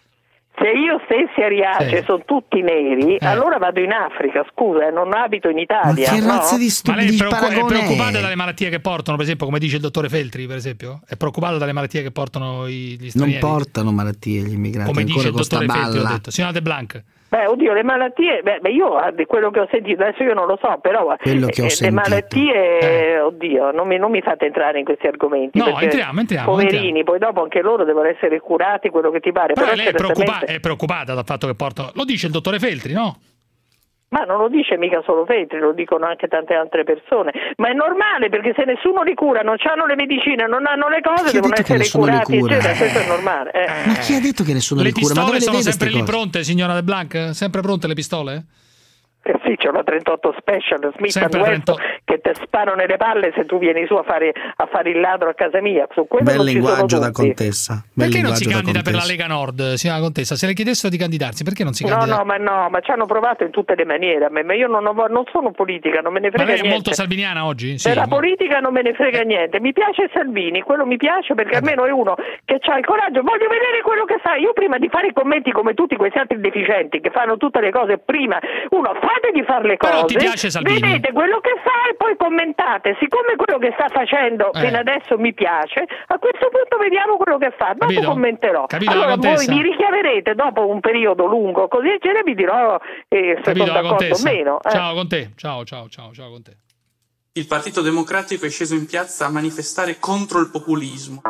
Se io stessi a Riace sono tutti neri, allora vado in Africa, scusa, non abito in Italia. Ma che razza di lei è preoccupata dalle malattie che portano, per esempio, come dice il dottore Feltri, per esempio? È preoccupata dalle malattie che portano gli stranieri? Non portano malattie gli immigrati, come dice il dottore Feltri, ho balla. detto. Signora De Blanc. Oddio, le malattie, io quello che ho sentito, adesso io non lo so, però le malattie, oddio, non mi fate entrare in questi argomenti. No, entriamo. Poverini, poi dopo anche loro devono essere curati, quello che ti pare. Però lei è preoccupata dal fatto che portano, lo dice il dottore Feltri, no? Ma non lo dice mica solo Feltri, lo dicono anche tante altre persone. Ma è normale, perché se nessuno li cura, non hanno le medicine, non hanno le cose, devono essere curati, eccetera. Questo è normale. Ma chi ha detto che nessuno li cura? Le pistole sono sempre lì pronte, signora De Blanc? Sempre pronte le pistole? Sì, c'è una 38 Special Smith & Wesson che te sparano nelle palle se tu vieni su a fare il ladro a casa mia. Su bel linguaggio da contessa. Perché non si candida per la Lega Nord, signora Contessa? Se le chiedessero di candidarsi, perché non si candida? Ma ci hanno provato in tutte le maniere. Ma io non sono politica, non me ne frega niente. Ma lei è molto salviniana oggi? Sì, la politica non me ne frega niente. Mi piace Salvini, quello mi piace perché almeno è uno che ha il coraggio. Voglio vedere quello che fa. Io prima di fare i commenti come tutti questi altri deficienti che fanno tutte le cose prima, fategli fare le cose. Però ti piace Salvini? Vedete quello che fa e poi commentate. Siccome quello che sta facendo fino adesso mi piace, a questo punto vediamo quello che fa. Dopo commenterò. Allora voi mi richiamerete dopo un periodo lungo, così e vi dirò se sono d'accordo o meno. Ciao con te. Ciao con te. Il Partito Democratico è sceso in piazza a manifestare contro il populismo.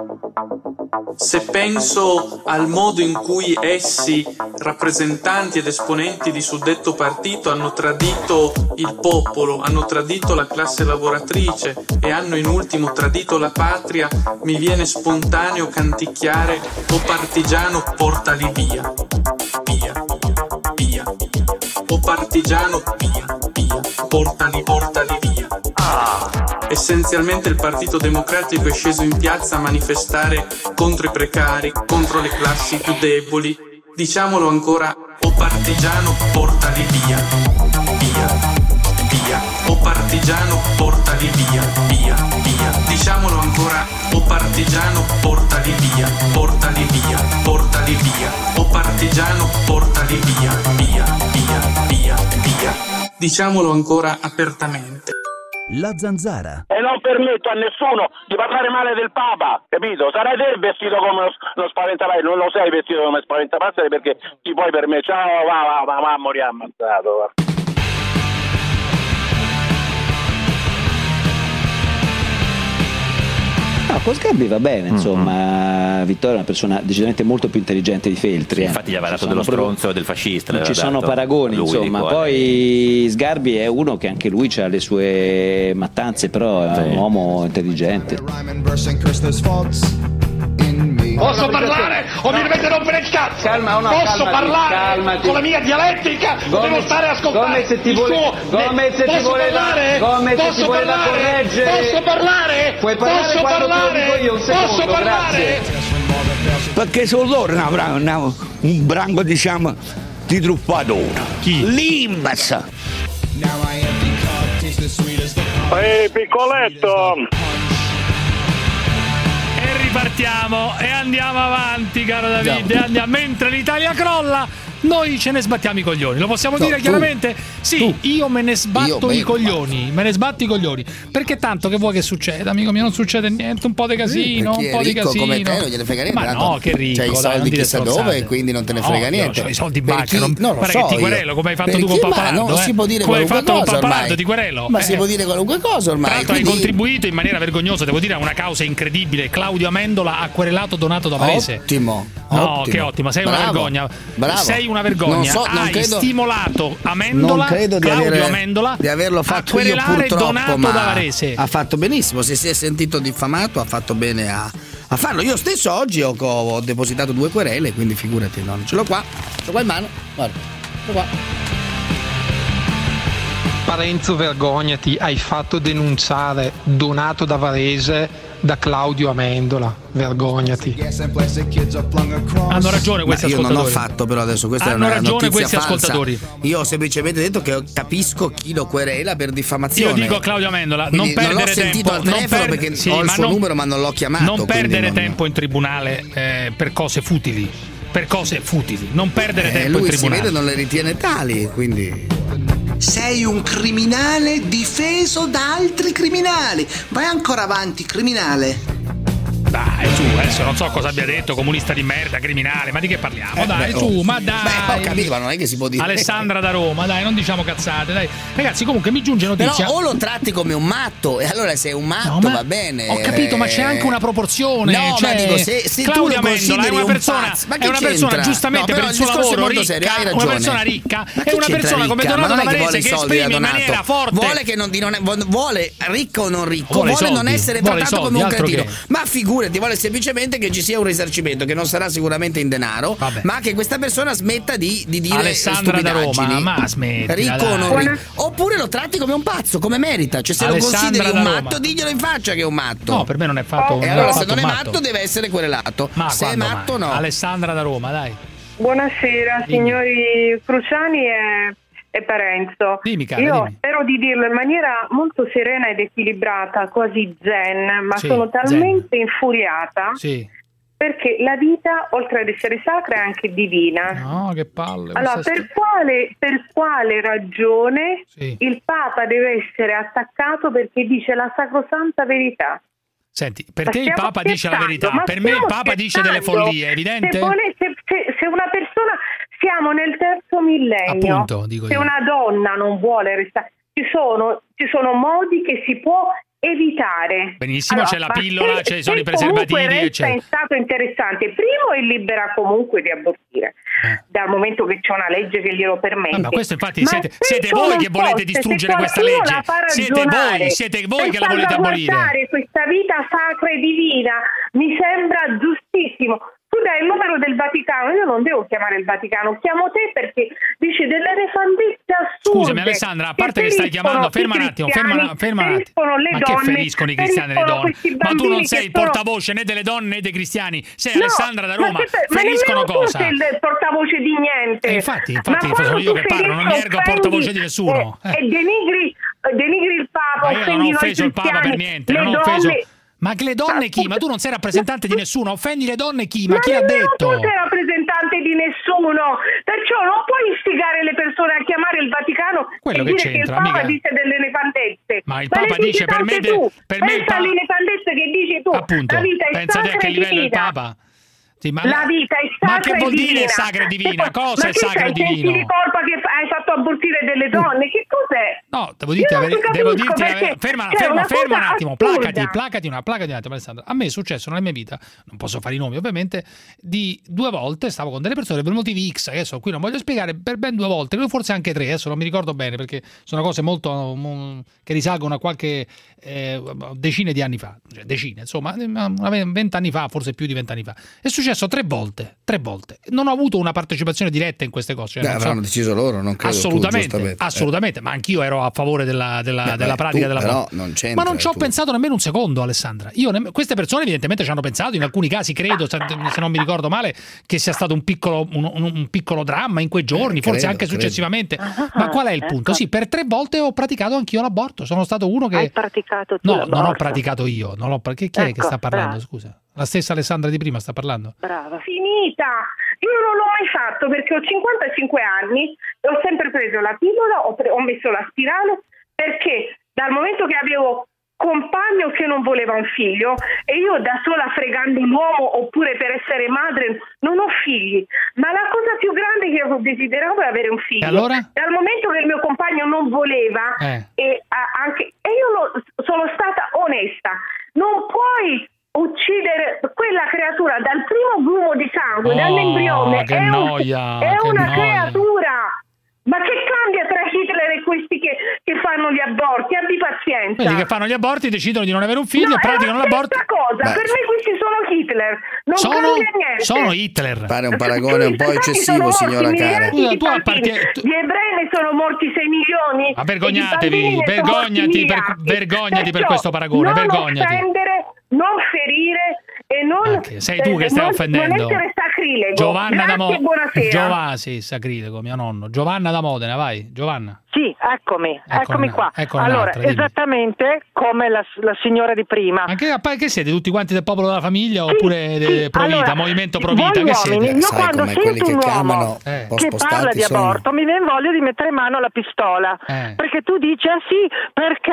Se penso al modo in cui essi, rappresentanti ed esponenti di suddetto partito, hanno tradito il popolo, hanno tradito la classe lavoratrice e hanno in ultimo tradito la patria, mi viene spontaneo canticchiare: "O partigiano, portali via, via, via, o partigiano, via, via, portali via". Essenzialmente il Partito Democratico è sceso in piazza a manifestare contro i precari, contro le classi più deboli. Diciamolo ancora: o partigiano, portali via, via, via, o partigiano, portali via, via, via. Diciamolo ancora: o partigiano, portali via, portali via, portali via, o partigiano, portali via, via, via, via, via. Diciamolo ancora apertamente. La Zanzara. E non permetto a nessuno di parlare male del Papa, capito? Sarai te vestito come uno spaventapasseri, non lo sei vestito come spaventapasseri perché ti puoi permettere. Ciao, va, morì ammazzato, va. Con Sgarbi va bene, insomma. Vittorio è una persona decisamente molto più intelligente di Feltri. Sì, infatti gli aveva dato dello stronzo e del fascista. Non ci sono paragoni, insomma. Poi Sgarbi è uno che anche lui ha le sue mattanze, però è un uomo intelligente. Posso parlare o mi dovete rompere il cazzo? Posso parlare con la mia dialettica? Devo stare a ascoltare. Come se ti voleva correggere. Posso parlare? Puoi parlare quando te lo dico io, un secondo, grazie. Perché sono loro un branco, diciamo, di truffatori. Chi? L'Imbas. Ehi, piccoletto! E ripartiamo e andiamo avanti, caro Davide. Andiamo. Mentre l'Italia crolla, noi ce ne sbattiamo i coglioni. Lo possiamo dire chiaramente? Sì, io me ne sbatto i coglioni. Me ne sbatto i coglioni. Perché tanto che vuoi che succeda, amico mio? Non succede niente. Un po' di casino, un po' di casino. Come te, non gliene frega niente. Ma no, che ricco. C'hai i soldi chissà dove e quindi non te ne frega niente. C'ho i soldi in banca. Non lo so. Ti querelo come hai fatto tu con Pappalardo. Non si può dire qualunque cosa ormai. Ti querelo. Ma si può dire qualunque cosa ormai. Tra l'altro hai contribuito in maniera vergognosa, devo dire, a una causa incredibile. Claudio Amendola ha querelato Donato da Varese. Ottimo. No, che ottimo, sei una vergogna. Bravo. Sei una vergogna. Hai stimolato Amendola, Claudio Amendola, di averlo fatto a io purtroppo, Donato ma da Varese. Ha fatto benissimo, se si è sentito diffamato ha fatto bene a farlo. Io stesso oggi ho depositato 2 querele, quindi figurati, non ce l'ho qua in mano, guarda, ce l'ho qua. Parenzo, vergognati, hai fatto denunciare Donato da Varese da Claudio Amendola, vergognati. Hanno ragione questi ascoltatori. Io non ho fatto, però adesso questa hanno è una ragione notizia questi falsa. Ascoltatori. Io ho semplicemente detto che capisco chi lo querela per diffamazione. Io dico a Claudio Amendola, quindi non perdere non l'ho sentito tempo, al telefono perché ho il suo numero ma non l'ho chiamato. Non perdere tempo in tribunale per cose futili. Per cose futili, non perdere tempo in tribunale. Lui si vede non le ritiene tali, quindi. Sei un criminale difeso da altri criminali. Vai ancora avanti, criminale. Dai, su, adesso non so cosa abbia detto, comunista di merda, criminale, ma di che parliamo? Dai, su, ma dai. Ho capito, ma non è che si può dire. Alessandra da Roma, dai, non diciamo cazzate, dai. Ragazzi, comunque mi giunge notizia. Però o lo tratti come un matto, e allora se è un matto va bene. Ho capito, ma c'è anche una proporzione. No, cioè, ma dico, se Claudio tu lo Amendola è una persona, è una persona giustamente per il suo lavoro ricca, una persona ricca, è una persona come Donato da Varese che esprime in maniera forte. Vuole che non vuole ricco o non ricco, vuole non essere trattato come un cretino. Ma figurati, vuole semplicemente che ci sia un risarcimento che non sarà sicuramente in denaro, ma che questa persona smetta di dire Alessandra da Roma, ma smetti, ricco o non ricco, oppure lo tratti come un pazzo, come merita, cioè se Alessandra lo consideri un matto diglielo in faccia che è un matto. No, per me non è fatto. E allora se non è matto deve essere querelato, ma se è matto no. Alessandra da Roma, dai. Buonasera signori Cruciani e Parenzo. Io spero di dirlo in maniera molto serena ed equilibrata, quasi zen, ma sono talmente infuriata perché la vita, oltre ad essere sacra, è anche divina. No, che palle. Allora, per quale ragione il Papa deve essere attaccato perché dice la sacrosanta verità? Senti, perché il Papa dice la verità? Per me il Papa dice delle follie, è evidente? Se una persona, siamo nel terzo millennio, appunto, dico se io. una donna non vuole restare, ci sono modi che si può evitare. Benissimo, allora, c'è la pillola, ci sono i preservativi, eccetera. È stato interessante. Primo, è libera comunque di abortire, dal momento che c'è una legge che glielo permette. Ma questo infatti siete voi che volete distruggere questa legge. Siete voi che la volete abolire. Questa vita sacra e divina mi sembra giustissimo. Tu dai il numero del Vaticano, io non devo chiamare il Vaticano, chiamo te perché dici delle nefandezze assurde. Scusami Alessandra, a parte che stai chiamando, ferma un attimo. Ma che feriscono i cristiani e le donne? Ma tu non sei il portavoce né delle donne né dei cristiani, sei Alessandra da Roma, feriscono cosa? Ma non sei il portavoce di niente. Infatti sono io che parlo, non mi ergo a portavoce di nessuno. E denigri il Papa, ma io non ho offeso il Papa per niente, non ho offeso. Ma che le donne chi? Ma tu non sei rappresentante di nessuno, offendi le donne chi? Ma chi l'ha detto? Ma tu sei rappresentante di nessuno, perciò non puoi istigare le persone a chiamare il Vaticano quello e dire che il Papa dice delle nefandezze. Ma il Papa dice per me il Papa, le nefandezze che dici tu. Appunto, la vita è pensate a che livello il Papa. Sì, la vita è sacra. Ma che vuol dire sacra e divina? Cosa è sacra e divino? Ma che colpa che hai fatto abortire delle donne? Che cos'è? No, devo dirti ferma un attimo, placati un attimo Alessandra. A me è successo nella mia vita, non posso fare i nomi ovviamente, di 2 volte stavo con delle persone per motivi X, adesso qui non voglio spiegare, per ben 2 volte, forse anche 3, adesso non mi ricordo bene perché sono cose molto che risalgono a qualche decine di anni fa, cioè decine, insomma, 20 anni fa, forse più di 20 anni fa. È successo 3 volte. Non ho avuto una partecipazione diretta in queste cose. Avranno deciso loro, non credo. assolutamente, ma anch'io ero a favore della pratica dell'aborto. Ma non ci ho pensato nemmeno un secondo, Alessandra. Queste persone evidentemente ci hanno pensato, in alcuni casi credo, se non mi ricordo male, che sia stato un piccolo dramma in quei giorni, forse anche successivamente. Ma qual è il punto? Sì, per 3 volte ho praticato anch'io l'aborto, sono stato uno che... Hai praticato tu l'aborto? Non ho praticato io, chi è che sta parlando, scusa? La stessa Alessandra di prima sta parlando? Brava. Finita! Io non l'ho mai fatto perché ho 55 anni e ho sempre preso la pillola, ho messo la spirale, perché dal momento che avevo compagno che non voleva un figlio e io da sola fregando l'uomo oppure per essere madre non ho figli, ma la cosa più grande che ho desiderato è avere un figlio. E allora? Dal momento che il mio compagno non voleva e io sono stata onesta, non puoi uccidere quella creatura dal primo grumo di sangue, dall'embrione. Che noia, è una creatura. Ma che cambia tra Hitler e questi che fanno gli aborti? Abbi pazienza. Quelli che fanno gli aborti decidono di non avere un figlio e praticano l'aborto. È la stessa cosa. Per me questi sono Hitler. Non cambia niente. Sono Hitler. Pare un paragone un po' eccessivo, signora cara. Gli ebrei ne sono morti 6 milioni. Ma vergognatevi, vergognati per questo paragone. Vergognati. Non offendere, non ferire e non... sei tu che stai offendendo. Non essere sacrilego. Giovanna da Modena. Buonasera. Sì, sacrilego, mio nonno. Giovanna da Modena, vai, Giovanna. Sì, eccomi qua. Allora, dimmi. Esattamente come la signora di prima. Ma che siete? Tutti quanti del popolo della famiglia oppure Provita, allora, Movimento Provita? Che siete? Io quando sento un uomo che parla di aborto mi viene voglia di mettere in mano alla pistola. Perché tu dici, sì, perché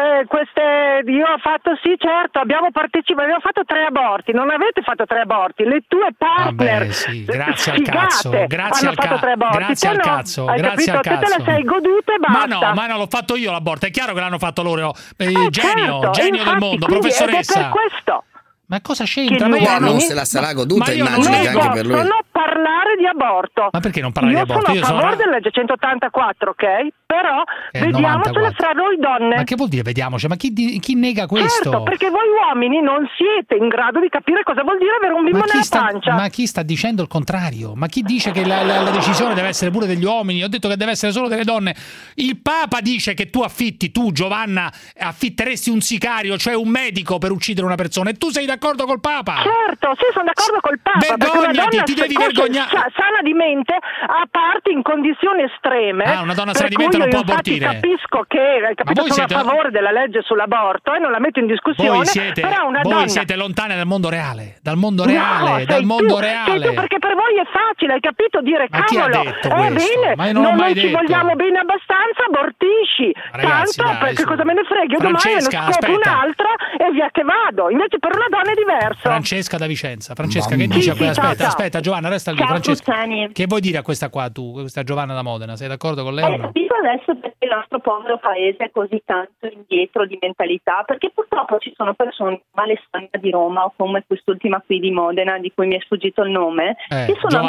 io ho fatto, sì, certo, abbiamo partecipato, abbiamo fatto 3 aborti. Non avete fatto 3 aborti, le tue partner. Vabbè, sì, grazie al cazzo. Grazie al cazzo. Grazie al cazzo. Te la sei goduta e basta. Ma no, l'ho fatto io l'aborto, è chiaro che l'hanno fatto loro. Genio infatti, del mondo, professoressa. Ed è per questo. Ma cosa c'entra? Ma non se la sarà goduta, immagino che anche per lui. Non parlare di aborto. Ma perché non parlare di aborto? Io sono a favore della legge 184, ok? Però vediamocela fra noi donne. Ma che vuol dire vediamoci? Ma chi nega questo? Certo, perché voi uomini non siete in grado di capire cosa vuol dire avere un bimbo nella pancia. Ma chi sta dicendo il contrario? Ma chi dice che la decisione deve essere pure degli uomini? Ho detto che deve essere solo delle donne. Il Papa dice che tu Giovanna, affitteresti un sicario, cioè un medico, per uccidere una persona, e tu sei d'accordo col Papa? Certo, sì, sono d'accordo col Papa. Vergognati, ti devi vergognare. Sana di mente, a parte in condizioni estreme. Una donna sana di mente non può abortire. Capisco che sono a favore della legge sull'aborto e non la metto in discussione. Voi siete lontane dal mondo reale. Dal mondo reale. Sei tu, perché per voi è facile, hai capito? Dire ma chi ha detto questo? Bene, ma io non ho mai detto. Ci vogliamo bene abbastanza, abortisci. Ragazzi, tanto, perché cosa me ne frega? Io domani ne scopro un'altra e via che vado. Invece per una donna è diverso. Francesca da Vicenza. Francesca, che dice a questa? Aspetta, Giovanna, resta lì. Ciao, Francesca, Puzzani. Che vuoi dire a questa qua tu, questa Giovanna da Modena? Sei d'accordo con lei o no? Dico adesso perché il nostro povero paese è così tanto indietro di mentalità, perché purtroppo ci sono persone come Alessandra di Roma o come quest'ultima qui di Modena, di cui mi è sfuggito il nome, che sono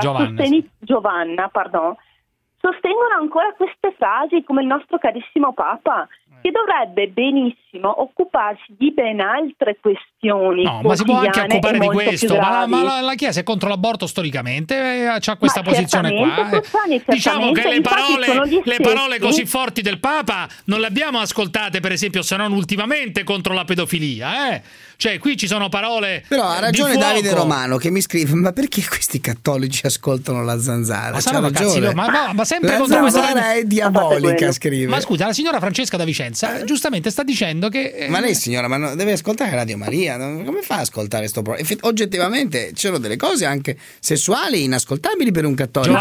Giovanna, sostengono ancora queste frasi come il nostro carissimo Papa, che dovrebbe benissimo occuparsi di ben altre questioni. No, ma si può anche occupare di questo. Ma la Chiesa è contro l'aborto storicamente, c'ha questa posizione qua. Diciamo che le parole così forti del Papa non le abbiamo ascoltate, per esempio, se non ultimamente, contro la pedofilia. Cioè, qui ci sono parole. Però ha ragione Davide Romano che mi scrive: ma perché questi cattolici ascoltano la Zanzara? C'ha ragione. Ma sempre la contro questa Zanzara è diabolica, scrive. Ma scusa, la signora Francesca da Vicenza giustamente sta dicendo che ma lei, signora, ma deve ascoltare Radio Maria. Come fa a ascoltare sto programma? Oggettivamente ci sono delle cose anche sessuali inascoltabili per un cattolico.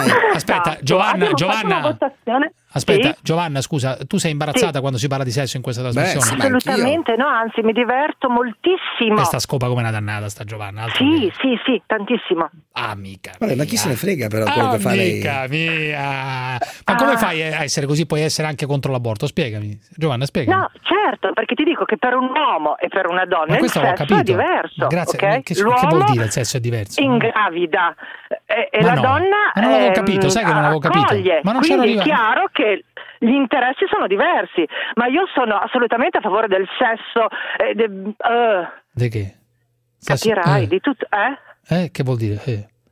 Giovanna, scusa, tu sei imbarazzata quando si parla di sesso in questa trasmissione? Sì, assolutamente no, anzi mi diverto moltissimo. Questa scopa come una dannata sta Giovanna. Sì, tantissimo. Amica mia. Ma chi se ne frega però quello che fa lei? Amica mia. Ma come fai a essere così? Puoi essere anche contro l'aborto? Spiegami, Giovanna, spiegami. No, certo, perché ti dico che per un uomo e per una donna il sesso è diverso. Grazie. Okay? Che vuol dire il sesso è diverso? Ingravida e la donna ma non avevo capito, sai che non avevo capito. Ma non quindi è chiaro che gli interessi sono diversi, ma io sono assolutamente a favore del sesso. Di che? Capirai, di tutto. Che vuol dire?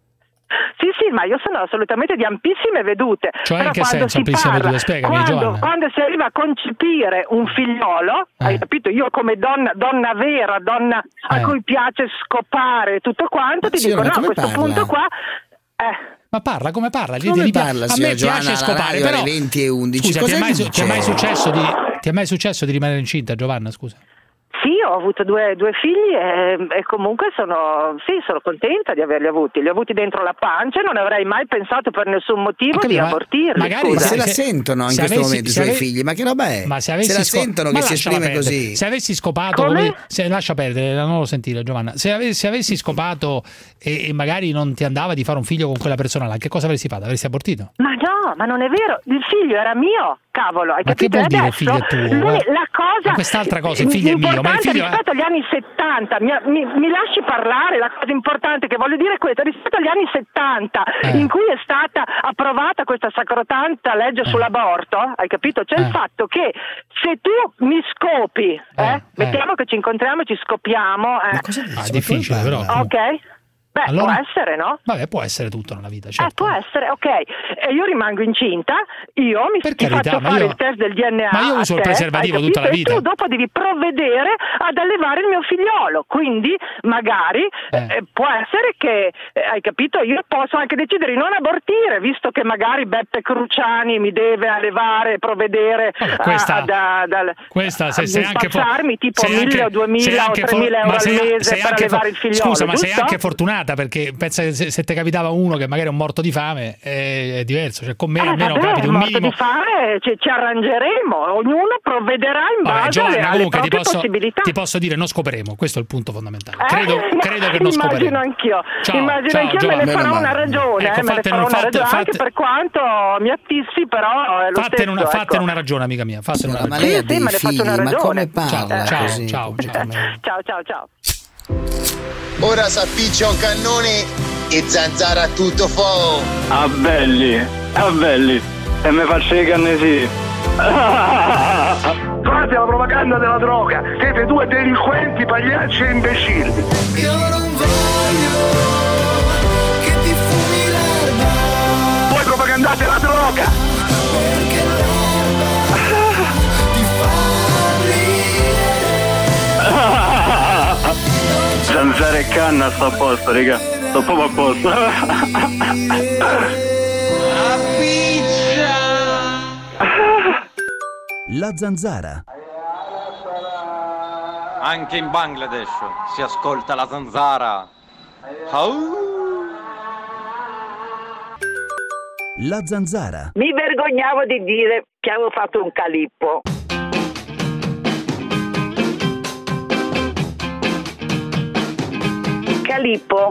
Sì, ma io sono assolutamente di ampissime vedute. Cioè, però in che senso ampissime vedute? Spiegami, Giovanna. Quando si arriva a concepire un figliolo, hai capito? Io come donna vera, donna a cui piace scopare tutto quanto, ti dico, no, a questo punto qua... Ma parla come parla? Come parla, a me piace scopare, però... 20 e 11. Scusa, ti è mai successo di rimanere incinta, Giovanna, scusa? Sì, ho avuto due figli e comunque sono contenta di averli avuti. Li ho avuti dentro la pancia e non avrei mai pensato per nessun motivo di abortirli. Magari se la sentono in questo momento i suoi figli, ma che roba è? Ma se la sentono che si esprime così. Se avessi scopato, lascia perdere, non lo sentire, Giovanna. Se avessi scopato e magari non ti andava di fare un figlio con quella persona là, che cosa avresti fatto? Avresti abortito? Ma no, ma non è vero, il figlio era mio, cavolo, hai capito? Che vuol dire figlio tuo? La cosa, quest'altra cosa, il figlio è mio, ma il figlio rispetto agli anni 70, mi lasci parlare, la cosa importante che voglio dire è questa, rispetto agli anni 70 in cui è stata approvata questa sacrotanta legge sull'aborto, hai capito? C'è il fatto che se tu mi scopi, mettiamo che ci incontriamo e ci scopiamo, è difficile però. Ok. Beh, allora, può essere, no? Vabbè, può essere tutto nella vita, certo. Può essere, ok. E io rimango incinta, ti faccio fare il test del DNA. Ma io uso il preservativo tutta la vita. E tu dopo devi provvedere ad allevare il mio figliolo. Quindi, magari, può essere che, hai capito, io posso anche decidere di non abortire, visto che magari Beppe Cruciani mi deve allevare, provvedere questa se sei anche tipo 1.000 o 2.000 o 3.000 euro al mese per allevare il figliolo. Scusa, ma sei anche fortunata, perché pensa che se ti capitava uno che magari è un morto di fame è diverso, cioè con me almeno capita un minimo di fame, ci arrangeremo, ognuno provvederà in base alle proprie possibilità. Ti posso dire, non scoperemo, questo è il punto fondamentale. Credo che non scoperemo. Immagino anch'io, me ne farò una ragione, anche per quanto mi attissi, però è lo stesso. Fattene una ragione, amica mia, fattene una ragione. Ma lei ha dei figli, ma come parla? Ciao. Ora s'appiccia un cannone e Zanzara a tutto fuoco. Ah belli, e me faccio i cannesi. Fate la propaganda della droga, siete due delinquenti, pagliacci e imbecilli. Io non voglio che ti fumi l'erba. Voi propagandate la droga. Perché l'erba ti fa ridere. Zanzara e canna sto a posto, raga. Sto proprio a posto. La zanzara. Anche in Bangladesh si ascolta la zanzara. La zanzara. Mi vergognavo di dire che avevo fatto un calippo. Calippo.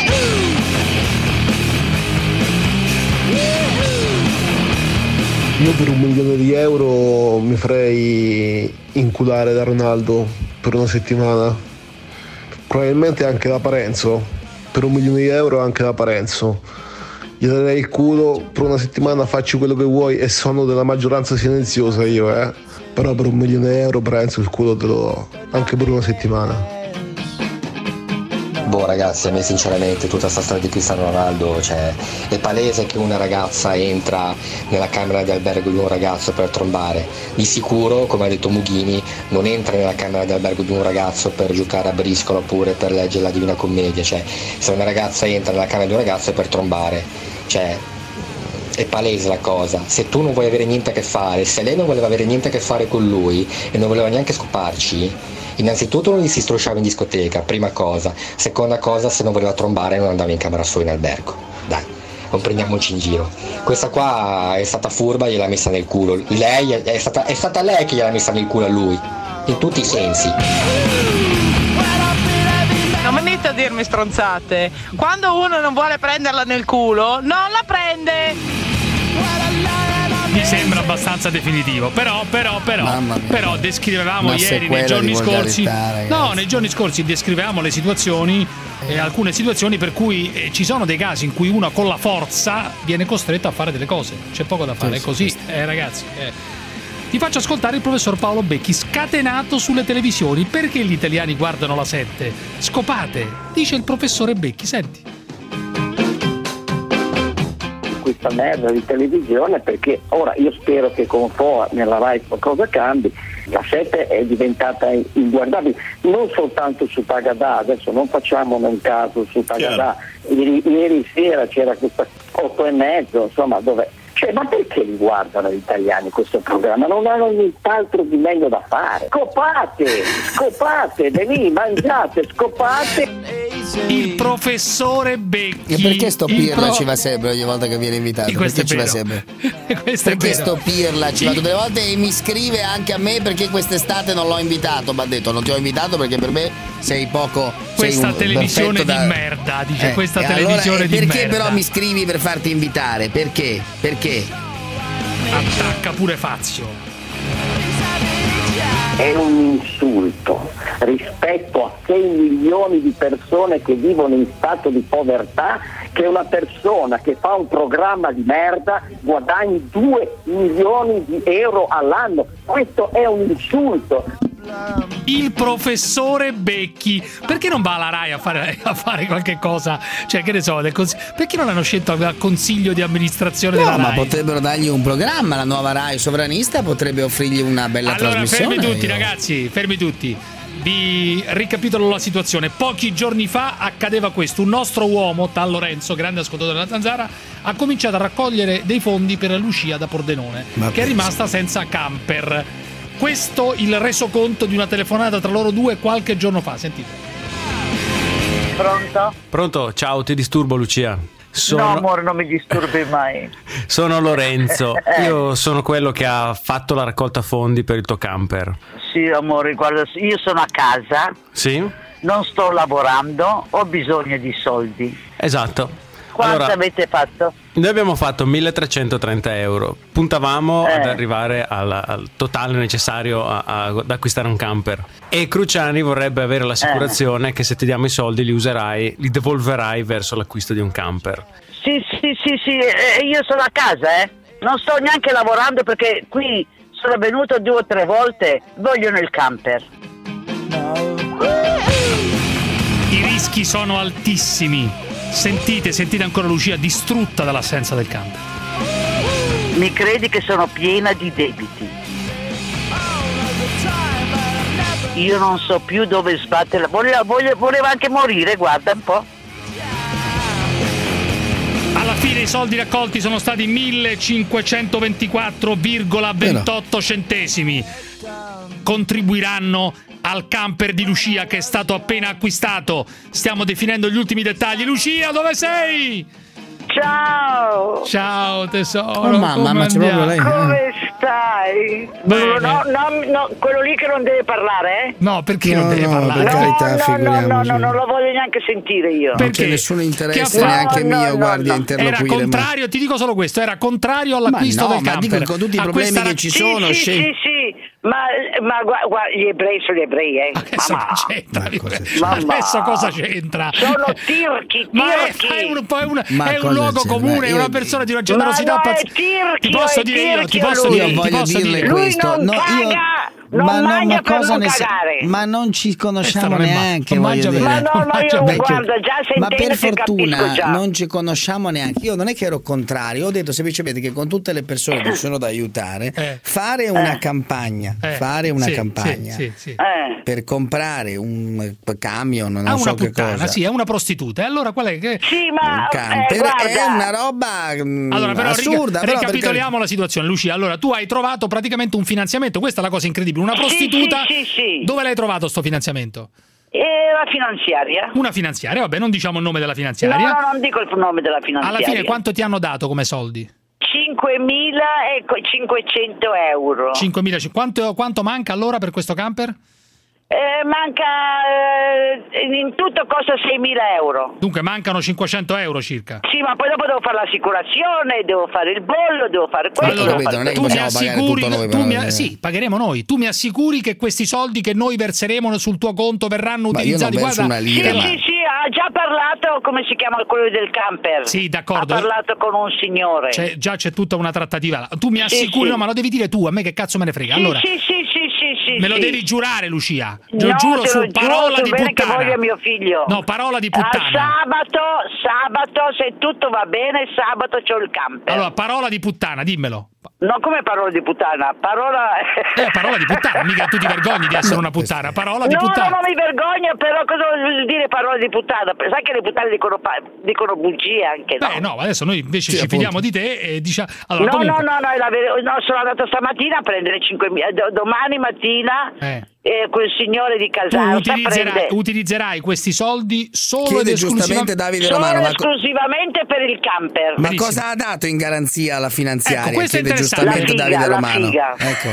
Io per 1 milione di euro mi farei inculare da Ronaldo per una settimana, probabilmente anche da Parenzo, per 1 milione di euro anche da Parenzo. Gli darei il culo per una settimana, facci quello che vuoi e sono della maggioranza silenziosa io, però per 1 milione di euro Parenzo il culo te lo do, anche per una settimana. Boh ragazzi, a me sinceramente tutta sta storia di Cristiano Ronaldo, cioè è palese che una ragazza entra nella camera di albergo di un ragazzo per trombare. Di sicuro, come ha detto Mughini, non entra nella camera di albergo di un ragazzo per giocare a briscola oppure per leggere la Divina Commedia, cioè se una ragazza entra nella camera di un ragazzo è per trombare, cioè è palese la cosa. Se tu non vuoi avere niente a che fare, se lei non voleva avere niente a che fare con lui e non voleva neanche scoparci, innanzitutto non gli si strusciava in discoteca, prima cosa. Seconda cosa, se non voleva trombare non andava in camera sua in albergo. Dai, non prendiamoci in giro. Questa qua è stata furba e gliel'ha messa nel culo. Lei è stata lei che gliel'ha messa nel culo a lui, in tutti i sensi. Non venite a dirmi stronzate. Quando uno non vuole prenderla nel culo, non la prende. Mi sembra abbastanza definitivo, però descrivevamo ieri nei giorni scorsi. Nei giorni scorsi descrivevamo le situazioni, alcune situazioni per cui ci sono dei casi in cui uno con la forza viene costretto a fare delle cose. C'è poco da fare, è così, ragazzi. Ti faccio ascoltare il professor Paolo Becchi, scatenato sulle televisioni. Perché gli italiani guardano la 7? Scopate, dice il professore Becchi, senti. questa merda di televisione, perché ora io spero che con FOA nella Rai qualcosa cambi. La 7 è diventata inguardabile, non soltanto su Tagadà, adesso non facciamone un caso su Tagadà, ieri sera c'era questa 8:30, insomma, dove... Cioè, ma perché li guardano gli italiani questo programma? Non hanno nient'altro di meglio da fare. Scopate, venite, mangiate, scopate. Il professore Becchi. E perché sto Pirla ci va sempre ogni volta che viene invitato? Perché ci va sempre? Perché sto Pirla ci va tutte le volte e mi scrive anche a me perché quest'estate non l'ho invitato. Mi ha detto non ti ho invitato perché per me sei poco. Questa televisione di merda, dice questa televisione di merda. Perché però mi scrivi per farti invitare? Perché? Attacca pure Fazio. È un insulto rispetto a 6 milioni di persone che vivono in stato di povertà che una persona che fa un programma di merda guadagni 2 milioni di euro all'anno. Questo è un insulto. Il professore Becchi, perché non va alla Rai a fare qualche cosa? Cioè, che ne so, perché non hanno scelto il consiglio di amministrazione della Rai? Ma potrebbero dargli un programma, la nuova Rai sovranista potrebbe offrirgli una bella trasmissione. Allora, fermi tutti ragazzi, fermi tutti. Vi ricapitolo la situazione. Pochi giorni fa accadeva questo: un nostro uomo, tal Lorenzo, grande ascoltatore della Zanzara, ha cominciato a raccogliere dei fondi per Lucia da Pordenone, che è rimasta senza camper. Questo il resoconto di una telefonata tra loro due qualche giorno fa. Sentite. Pronto? Ciao, ti disturbo Lucia? No amore, non mi disturbi mai. Sono Lorenzo. Io sono quello che ha fatto la raccolta fondi per il tuo camper. Sì amore, guarda, io sono a casa. Sì? Non sto lavorando, ho bisogno di soldi. Esatto. Quanto avete fatto? Noi abbiamo fatto 1.330 euro. Puntavamo ad arrivare al totale necessario ad acquistare un camper. E Cruciani vorrebbe avere l'assicurazione che se ti diamo i soldi li devolverai verso l'acquisto di un camper. Sì, io sono a casa, non sto neanche lavorando perché qui sono venuto 2 o 3 volte, vogliono il camper. I rischi sono altissimi. Sentite ancora Lucia distrutta dall'assenza del camper. Mi credi che sono piena di debiti? Io non so più dove sbattere. Voleva anche morire, guarda un po'. Alla fine i soldi raccolti sono stati 1.524,28 centesimi. Contribuiranno al camper di Lucia che è stato appena acquistato. Stiamo definendo gli ultimi dettagli. Lucia, dove sei? Ciao tesoro. Oh mamma, ma c'è proprio lei. Come stai? No, quello lì che non deve parlare, No, perché non deve parlare? No, non lo voglio neanche sentire io. Non c'è nessun interesse neanche mio, guardi, a interloquire. Era contrario, ti dico solo questo, era contrario all'acquisto del camper. Ma dico, con tutti i problemi che ci sono. Sì, ma guarda, gli ebrei sono gli ebrei, Adesso cosa c'entra? Sono tirchi. È un luogo comune, è una persona di una generosità pazzesca. Ti posso dire questo. Ma non ci conosciamo neanche. Guarda, già ma per fortuna non ci conosciamo neanche. Io non è che ero contrario, ho detto semplicemente che con tutte le persone che sono da aiutare, fare una campagna. Per comprare un camion, non so che cosa. Sì, è una prostituta. Allora qual è che un camper è una roba assurda. Ricapitoliamo la situazione, Lucia. Allora, tu hai trovato praticamente un finanziamento, questa è la cosa incredibile. Una prostituta. Sì. Dove l'hai trovato sto finanziamento? La finanziaria. Una finanziaria, vabbè, non diciamo il nome della finanziaria. No, non dico il nome della finanziaria. Alla fine quanto ti hanno dato come soldi? 5.500 euro. 5.000. Quanto manca allora per questo camper? Manca in tutto costa 6.000 euro. Dunque mancano 500 euro circa. Sì, ma poi dopo devo fare l'assicurazione, devo fare il bollo, devo fare questo. Allora, non è che possiamo pagare tutto noi. Sì, pagheremo noi. Tu mi assicuri che questi soldi che noi verseremo sul tuo conto verranno utilizzati? Guarda, una lira, sì, ha già parlato, come si chiama quello del camper? Sì, d'accordo. Ha parlato con un signore. Già c'è tutta una trattativa. Tu mi assicuri, no, ma lo devi dire tu, a me che cazzo me ne frega. Allora, sì. Me lo devi giurare, Lucia. Lo giuro su parola di puttana. Che voglio mio figlio. No, parola di puttana. Sabato, se tutto va bene, sabato c'ho il camper. Allora, parola di puttana, dimmelo. No, come parola di puttana? Parola di puttana, mica tu ti vergogni di essere una puttana. Parola di puttana. No, non mi vergogno, però cosa vuol dire parola di puttana? Sai che le puttane dicono bugie anche, no? No, adesso noi invece ci fidiamo di te e diciamo... Allora, comunque... no, sono andato stamattina a prendere 5.000, domani mattina... quel signore di Casarsa utilizzerai questi soldi solo ed esclusivamente Davide Romano, esclusivamente per il camper. Ma cosa ha dato in garanzia la finanziaria? Ecco, questo chiede giustamente Davide Romano. Ecco.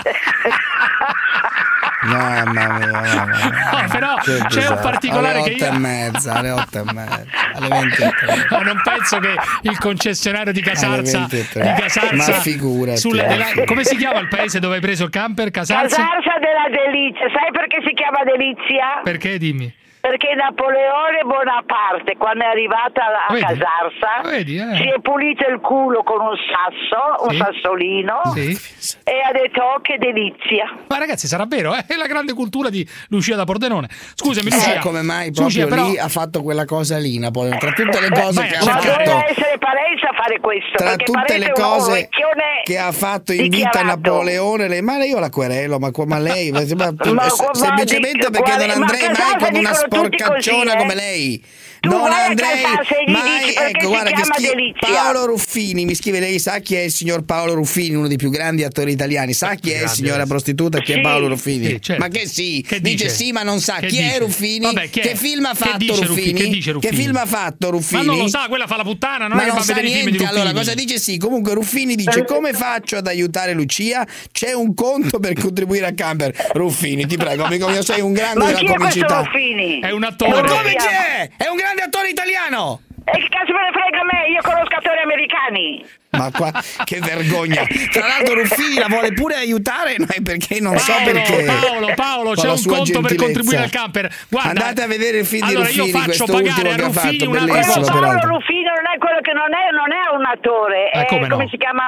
Mamma mia. No, però c'è un particolare alle 8 che e mezza, alle 8 e mezza, alle 23. No, non penso che il concessionario di Casarsa ma figurati. Come si chiama il paese dove hai preso il camper? Casarsa della Delizia. Sai perché si chiama Delizia? Perché, dimmi? Perché Napoleone Bonaparte, quando è arrivata a Casarsa, si è pulito il culo con un sasso, un sassolino, e ha detto che delizia. Ma ragazzi, sarà vero, è la grande cultura di Lucia da Pordenone. Scusami, Lucia. Come mai proprio lì ha fatto quella cosa lì, Napoleone? Tra tutte le cose che ha fatto... Ma doveva essere Parenzo a fare questo. Tra tutte le cose che ha fatto in vita Napoleone, ma io la querelo, ma lei... semplicemente perché non andrei mai con una sporcacciona come lei. Non andrei mai. Ecco, guarda che Paolo Ruffini mi scrive: lei sa chi è il signor Paolo Ruffini, uno dei più grandi attori italiani? Sa chi è il signora prostituta? Chi è Paolo Ruffini? Certo. Ma che dice sì, ma non sa chi è Ruffini. Vabbè, che film ha fatto Ruffini? Che film ha fatto Ruffini? Ma non lo sa, quella fa la puttana, non è che fa vedere i film di Ruffini. Allora, cosa dice? Sì, comunque Ruffini dice: come faccio ad aiutare Lucia? C'è un conto per contribuire a camper. Ruffini, ti prego, amico mio, sei un grande della comicità. Ruffini? È un attore. Ma come c'è? È un grande attore italiano. E che cazzo me ne frega a me? Io conosco attori americani. Ma qua che vergogna. Tra l'altro Ruffini la vuole pure aiutare, perché non so perché. Paolo, c'è un conto per contribuire al camper. Guarda, andate a vedere il film di Ruffini, io faccio pagare a Ruffini una cosa. Paolo Ruffini non è quello che non è un attore. Come si chiama?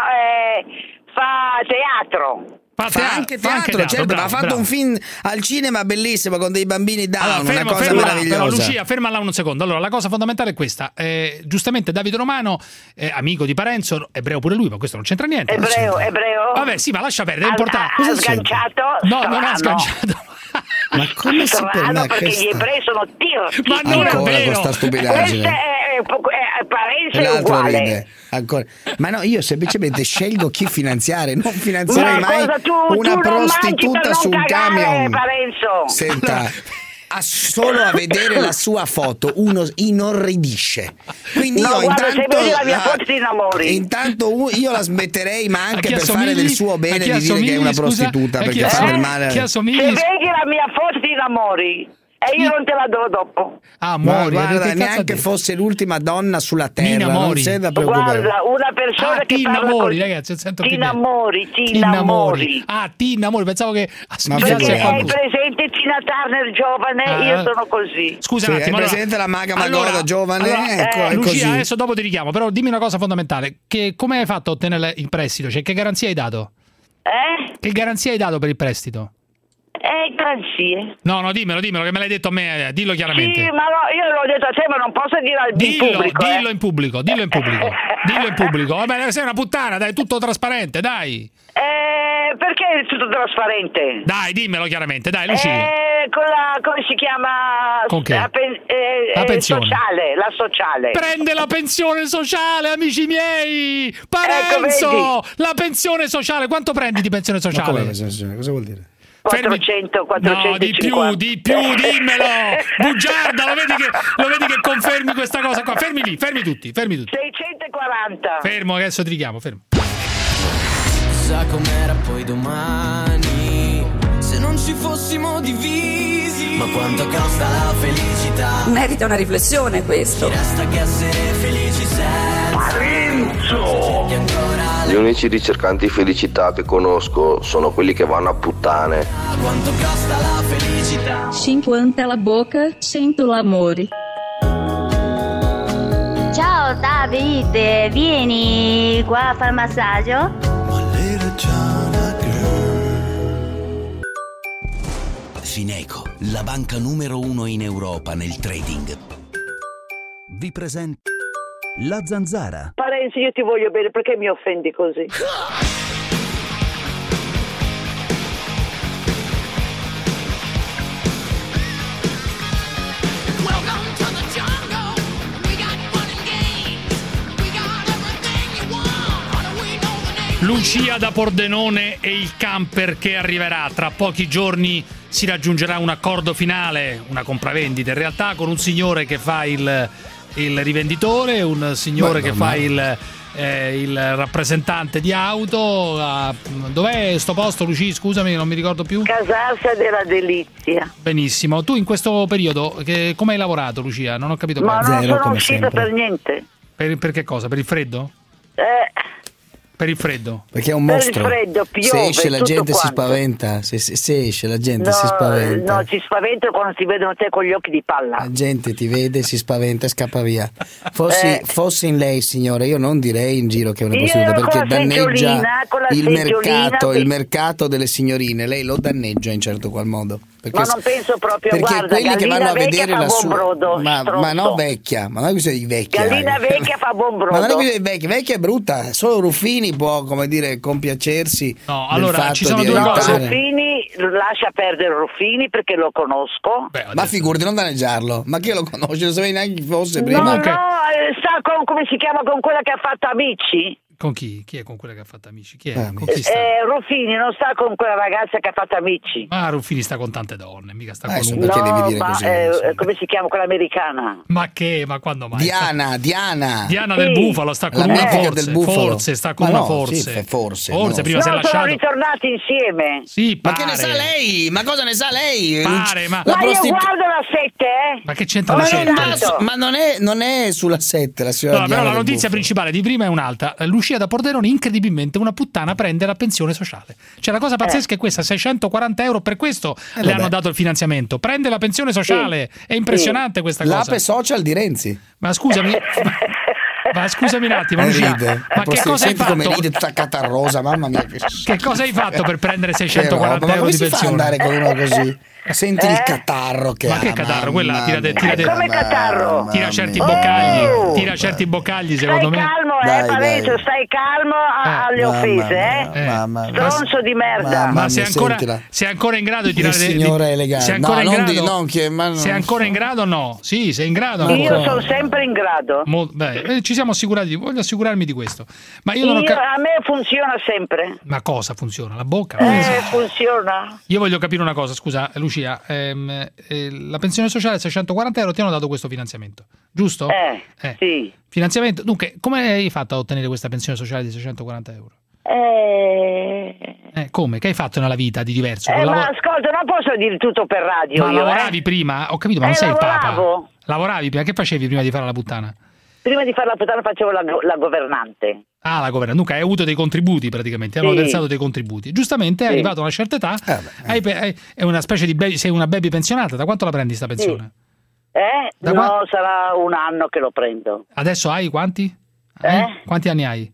Fa teatro. Fa anche teatro, certo, ma ha fatto un film al cinema bellissimo con dei bambini down, una cosa meravigliosa. Però Lucia, fermala un secondo. Allora, la cosa fondamentale è questa. Giustamente Davide Romano, amico di Parenzo, ebreo pure lui, ma questo non c'entra niente. Ebreo? Vabbè, sì, ma lascia perdere, è importante. Ha sganciato? No, non ha sganciato. Ma come si permette? Perché gli ebrei sono tirchi. Ma non è vero. Questa stupidaggine. Parenzo è uguale. Ride. Ancora. Ma no, io semplicemente scelgo chi finanziare, non finanzierei mai una prostituta su un camion. Parenzo. Senta, solo a vedere la sua foto uno inorridisce. Quindi io intanto la mia foto ti innamori. Intanto io la smetterei, ma anche per fare del suo bene di dire che è una prostituta, perché fa del male. Se vedi la mia foto ti innamori. E io non te la do dopo. Guarda, neanche fosse l'ultima donna sulla terra, non sei da preoccupare. Guarda, una persona che ti innamori, ragazzi, ti innamori. Ti innamori, pensavo che perché hai presente Tina Turner giovane, io sono così. Scusa un attimo, hai presente la Maga Magoda giovane? Ecco, Lucia, così. adesso dopo ti richiamo, però dimmi una cosa fondamentale, come hai fatto a ottenere il prestito? Cioè, che garanzia hai dato? Che garanzia hai dato per il prestito? Garanzie. No, dimmelo, che me l'hai detto a me, dillo chiaramente. Sì, ma io l'ho detto a te, ma non posso dire al pubblico. Dillo in pubblico. Dillo in pubblico. Vabbè, sei una puttana, dai, tutto trasparente, dai. Perché è tutto trasparente? Dai, dimmelo chiaramente, dai, Lucia. Come si chiama? Con che? La pensione. La sociale. Prende la pensione sociale, amici miei! Parenzo! La pensione sociale, quanto prendi di pensione sociale? Ma come, cosa vuol dire? 400, no, di più, dimmelo. Bugiarda, lo vedi che confermi questa cosa qua. Fermi tutti. 640. Fermo, adesso ti richiamo, fermo. Sa com'era poi domani se non ci fossimo divisi. Ma quanto costa la felicità? Merita una riflessione questo. Ci resta che essere felici senza Parenzo. Gli unici ricercanti felicità che conosco sono quelli che vanno a puttane. Quanto costa la felicità? 50 la bocca, 100 l'amore. Ciao Davide, vieni qua a fare massaggio? Fineco, la banca numero 1 in Europa nel trading, vi presenta La Zanzara. Parenzi, io ti voglio bene, perché mi offendi così? Lucia da Pordenone e il camper che arriverà. Tra pochi giorni si raggiungerà un accordo finale, una compravendita in realtà, con un signore che fa il rivenditore, un signore che fa il rappresentante di auto. Dov'è sto posto, Lucia? Scusami, non mi ricordo più. Casarsa della Delizia. Benissimo. Tu in questo periodo come hai lavorato, Lucia? Non ho capito bene. Ma non sono uscita per niente. Per che cosa? Per il freddo? Per il freddo? Perché è un mostro. Per il freddo, piove, se esce la gente quanto. si spaventa. Se esce la gente si spaventa. No, si spaventa quando ti vedono te con gli occhi di palla. La gente ti vede, si spaventa e scappa via. Fossi in lei, signore, io non direi in giro che è una prostituta, perché danneggia il mercato delle signorine. Lei lo danneggia in certo qual modo. Perché, ma non penso proprio, perché guarda, quelli che vanno a vedere la sua brodo, ma no vecchia, ma non è questione di vecchia. Gallina vecchia fa buon brodo. Ma non è questione di vecchia è brutta, solo Ruffini può, come dire, compiacersi. No, allora fatto ci sono di due cose. Ruffini, lascia perdere Ruffini perché lo conosco. Ma figurati, non danneggiarlo. Ma chi lo conosce? Non sapevi neanche chi fosse prima. No, sta con, come si chiama, con quella che ha fatto Amici. Con chi? Chi è con quella che ha fatto Amici? Chi è? Con chi sta? Ruffini non sta con quella ragazza che ha fatto Amici. Ma Ruffini sta con tante donne, mica sta con una. Perché devi dire così? Come si chiama quella americana? Ma che? Ma quando mai? Diana del Bufalo sta con una forse. Forse sta con una forse. Forse prima si è lasciato. Sono ritornati insieme. Sì, ma che ne sa lei? Ma cosa ne sa lei? Pare, ma io guardo la 7, Ma che c'entra la 7? Ma non è sulla 7 la signora. No, però la notizia principale di prima è un'altra. Lucia da Pordenone, incredibilmente una puttana prende la pensione sociale. Cioè la cosa pazzesca è questa, 640 euro, per questo le hanno dato il finanziamento. Prende la pensione sociale, è impressionante questa cosa. L'Ape Social di Renzi. Ma scusami un attimo, Lucia, ma che cosa hai fatto? Come ride tutta catarrosa, mamma mia. Che cosa hai fatto per prendere 640 euro di pensione? Ma come si fa andare con uno così? Senti il catarro che ma che catarro? Quella tira come catarro? Tira certi boccagli, tira certi boccagli, secondo me. Calmo, Parenzo, stai calmo alle offese, stronzo di merda. Ma sei ancora in grado di tirare signora elegante. Sei ancora in grado? Sei ancora in grado o no? Sì, sei in grado. Io sono sempre in grado. Ci siamo assicurati, voglio assicurarmi di questo. Ma io non a me funziona sempre. Ma cosa funziona? La bocca? Funziona. Io voglio capire una cosa, scusa, Lucia. La pensione sociale 640 euro ti hanno dato questo finanziamento, giusto? Sì. Finanziamento. Dunque, come hai fatto a ottenere questa pensione sociale di 640 euro? Come? Che hai fatto nella vita di diverso? Ma ascolta, non posso dire tutto per radio. Ma lavoravi prima? Ho capito, ma non sei il Papa. Lavoravi prima? Che facevi prima di fare la puttana? Prima di fare la puttana facevo la governante. Ah, la governante. Dunque hai avuto dei contributi praticamente, hanno versato dei contributi. Giustamente è arrivato a una certa età, è una specie di baby, sei una baby pensionata. Da quanto la prendi sta pensione? Sarà un anno che lo prendo. Adesso hai quanti? Quanti anni hai?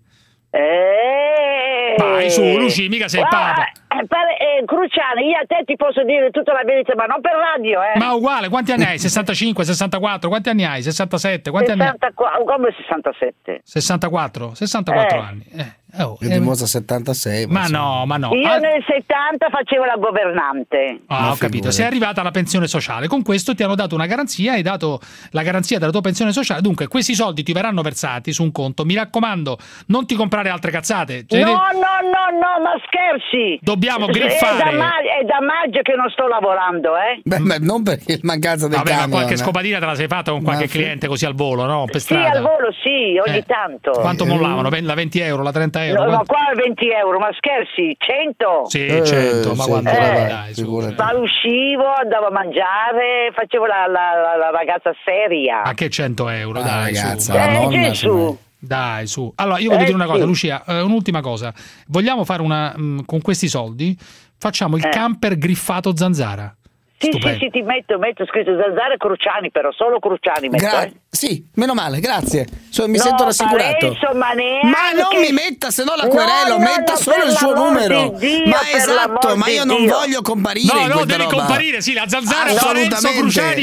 Vai su, Luci, mica sei il Papa. Cruciani, io a te ti posso dire tutta la verità, ma non per radio, Ma uguale, quanti anni hai? 65, 64, quanti anni hai? 67, quanti 64, anni hai? Come 67? 64 anni. Io dimostra 76. Ma no. Io nel 70 facevo la governante. Ho capito. Sei arrivata alla pensione sociale. Con questo ti hanno dato una garanzia, hai dato la garanzia della tua pensione sociale. Dunque, questi soldi ti verranno versati su un conto. Mi raccomando, non ti comprare altre cazzate. No, ma scherzi. Dobbiamo griffare. È da maggio che non sto lavorando, Beh, non perché il mancanza del camion. Ma qualche scopatina te la sei fatta con qualche cliente così al volo, no? Per strada. Sì, al volo sì, ogni tanto. Quanto mollavano? La 20 euro, la 30 euro? No, qua 20 euro, ma scherzi, 100? Sì, 100, ma quando dai, ma uscivo, andavo a mangiare, facevo la ragazza seria. Ma che 100 euro, dai, ragazza, su. Dai, su. Allora, io voglio dire una cosa, Lucia, un'ultima cosa. Vogliamo fare con questi soldi, facciamo il camper griffato Zanzara. Sì, ti metto scritto Zanzara e Cruciani, però solo Cruciani metto. Sì, meno male, grazie. Mi sento rassicurato. Ma non mi metta, se no la querelo, metta solo il suo numero. Ma esatto, ma io non voglio comparire in questa devi roba. comparire, sì, la Zanzara, Parenzo, Cruciani.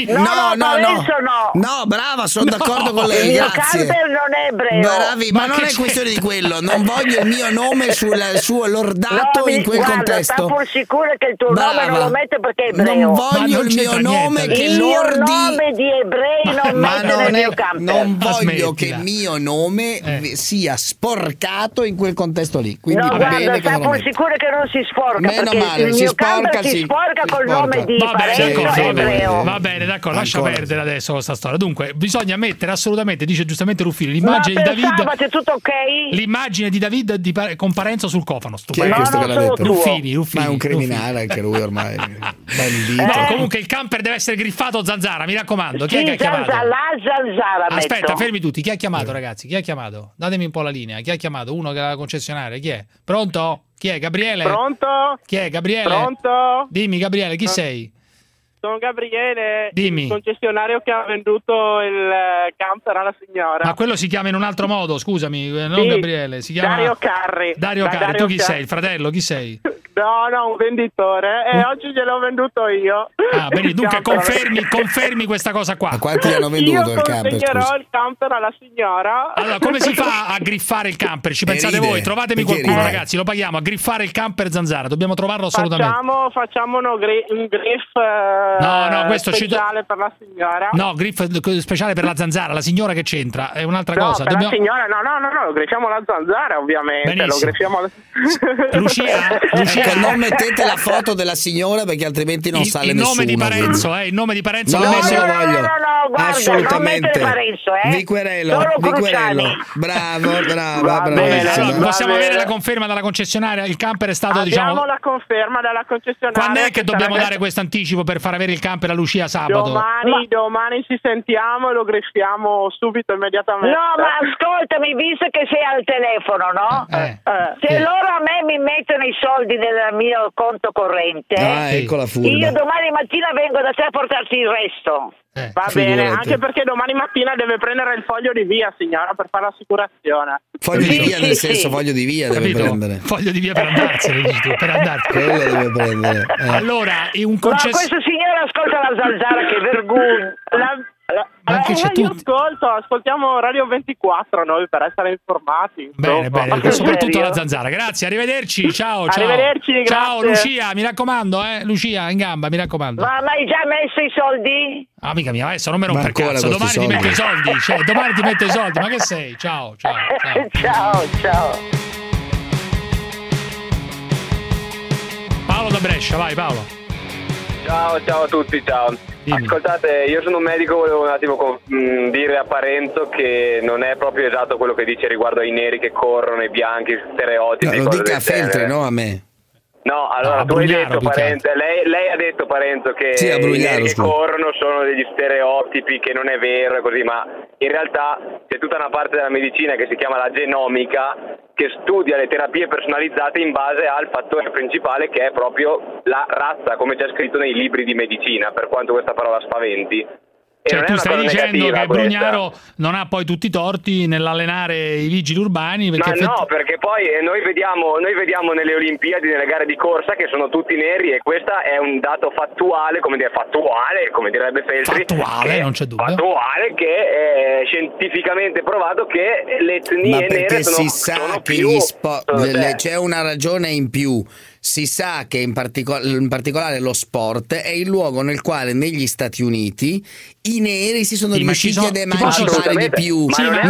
No, brava, sono d'accordo con lei, grazie. Il mio camper non è ebreo. Bravi, ma non è questione di quello, non voglio il mio nome sul suo lordato in quel contesto. Sta pur sicuro che il tuo nome non lo mette perché è ebreo. Non voglio il mio nome che lordi. Il nome di ebrei non mette nel mio camper. Non voglio che il mio nome sia sporcato in quel contesto lì. Quindi no, guarda, sta pur sicuro che non si sporca. Meno male, il mio camper si sporca col nome di Parenzo ebreo. Va bene, d'accordo, lascia perdere adesso questa storia. Dunque, bisogna mettere assolutamente, dice giustamente Ruffini, l'immagine di David. C'è tutto ok? L'immagine di David con Parenzo sul cofano. Chi è questo che l'ha detto? Ruffini. Ma è un criminale anche lui ormai. No, comunque il camper deve essere griffato Zanzara, mi raccomando. Chi è che ha chiamato? La Zanzara. Aspetta, fermi tutti. Chi ha chiamato, ragazzi? Chi ha chiamato? Datemi un po' la linea. Chi ha chiamato? Uno che è la concessionaria. Chi è? Pronto? Chi è? Gabriele? Pronto? Chi è? Gabriele? Pronto? Dimmi, Gabriele, chi sei? Sono Gabriele, Dimmi. Il concessionario che ha venduto il camper alla signora. Ma quello si chiama in un altro modo, scusami, non Gabriele, si chiama Dario Carri. Dario Carri, tu chi sei? Il fratello, chi sei? No, un venditore e oggi gliel'ho venduto io. Ah, bene, dunque confermi questa cosa qua. A quanti hanno venduto il camper? Io consegnerò il camper alla signora. Allora, come si fa a griffare il camper? Ci pensate voi? Trovatemi qualcuno, ragazzi, lo paghiamo a griffare il camper Zanzara, dobbiamo trovarlo assolutamente. Facciamo un griff no, questo speciale per la signora. No, griff speciale per la Zanzara, la signora che c'entra, è un'altra cosa. Per la signora, no, lo griffiamo la Zanzara, ovviamente. Benissimo. Lo griffiamo Lucia, non mettete la foto della signora perché altrimenti non sale nessuno. Il nome di Parenzo. No, lo voglio. Guarda, assolutamente. Parenzo, Vi querelo. Bravo. Possiamo avere la conferma dalla concessionaria? Il camper è stato, Abbiamo la conferma dalla concessionaria. Quando è che dobbiamo dare questo anticipo per far avere il camper a Lucia sabato? Domani ci sentiamo e lo griffiamo subito, immediatamente. No, ma ascoltami, visto che sei al telefono, no? Se loro a me mi mettono i soldi nel mio conto corrente, ecco la furba. Io domani mattina vengo da te a portarti il resto. Va bene, anche perché domani mattina deve prendere il foglio di via, signora, per fare l'assicurazione. Foglio di via, nel senso foglio di via deve prendere. Foglio di via per andarsene, dici tu, per andarti. Quello deve prendere. Allora, un questo signore ascolta la Zanzara, che vergogna. Ascoltiamo Radio 24 noi per essere informati. Bene, soprattutto la Zanzara. Grazie, arrivederci. Ciao. Arrivederci, ciao Lucia, mi raccomando, Lucia in gamba, mi raccomando. Ma hai già messo i soldi? Amica mia, adesso non me romper cazzo, domani ti metto i soldi, domani ti metto i soldi, ma che sei? Ciao. Ciao. Paolo da Brescia, vai Paolo. Ciao a tutti, ciao. Ascoltate, io sono un medico, volevo un attimo dire a Parenzo che non è proprio esatto quello che dice riguardo ai neri che corrono, ai bianchi, stereotipi. Lo dica a Feltri, no a me. No, allora tu hai detto, Parenzo, lei ha detto, Parenzo, che i neri che corrono sono degli stereotipi, che non è vero e così, ma in realtà c'è tutta una parte della medicina che si chiama la genomica, che studia le terapie personalizzate in base al fattore principale che è proprio la razza, come c'è scritto nei libri di medicina, per quanto questa parola spaventi. Cioè, tu stai dicendo che Brugnaro non ha poi tutti i torti nell'allenare i vigili urbani? Perché no, perché poi noi vediamo nelle Olimpiadi, nelle gare di corsa, che sono tutti neri, e questo è un dato fattuale, come direbbe Feltri. Non c'è dubbio. Fattuale, che è scientificamente provato che le etnie nere sono più... c'è una ragione in più. Si sa che in particolare lo sport è il luogo nel quale negli Stati Uniti i neri si sono riusciti ad emancipare di più,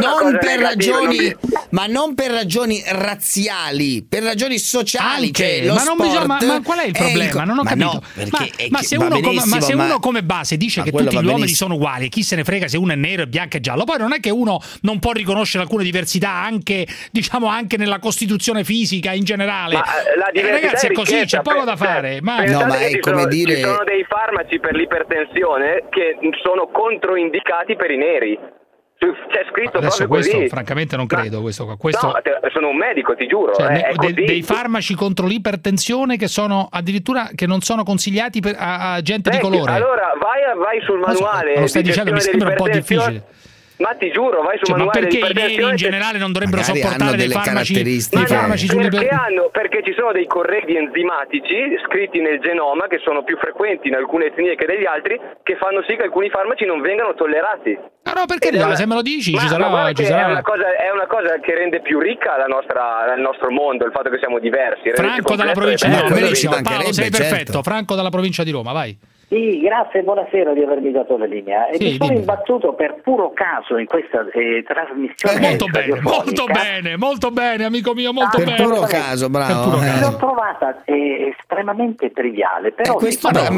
non per ragioni razziali, per ragioni sociali. Ma qual è il problema? Non ho capito. Ma se uno come base dice che tutti gli uomini sono uguali, chi se ne frega se uno è nero, bianco e giallo? Poi non è che uno non può riconoscere alcune diversità anche nella costituzione fisica in generale. Ma la diversità è così, c'è poco da fare. Ci sono dei farmaci per l'ipertensione che sono controindicati per i neri. C'è scritto adesso proprio questo, così. Francamente non credo questo qua. No, sono un medico, ti giuro. Dei farmaci contro l'ipertensione che sono addirittura che non sono consigliati a gente di colore. Allora vai sul manuale. Lo stai dicendo, mi sembra un po' difficile. Ma ti giuro, vai su manuale di ipertensione. Ma perché i neri in generale non dovrebbero sopportare dei farmaci? Perché ci sono dei corredi enzimatici scritti nel genoma che sono più frequenti in alcune etnie che negli altri, che fanno sì che alcuni farmaci non vengano tollerati. No, perché se me lo dici ci sarà. È una cosa che rende più ricca il nostro mondo, il fatto che siamo diversi. Franco dalla provincia di Roma. Paolo, sei perfetto. Franco dalla provincia di Roma, vai. Sì, grazie, buonasera di avermi dato la linea. Mi sono imbattuto per puro caso in questa trasmissione. Molto bene, amico mio, molto bene. Per puro caso, bravo. L'ho trovata estremamente triviale, però questo è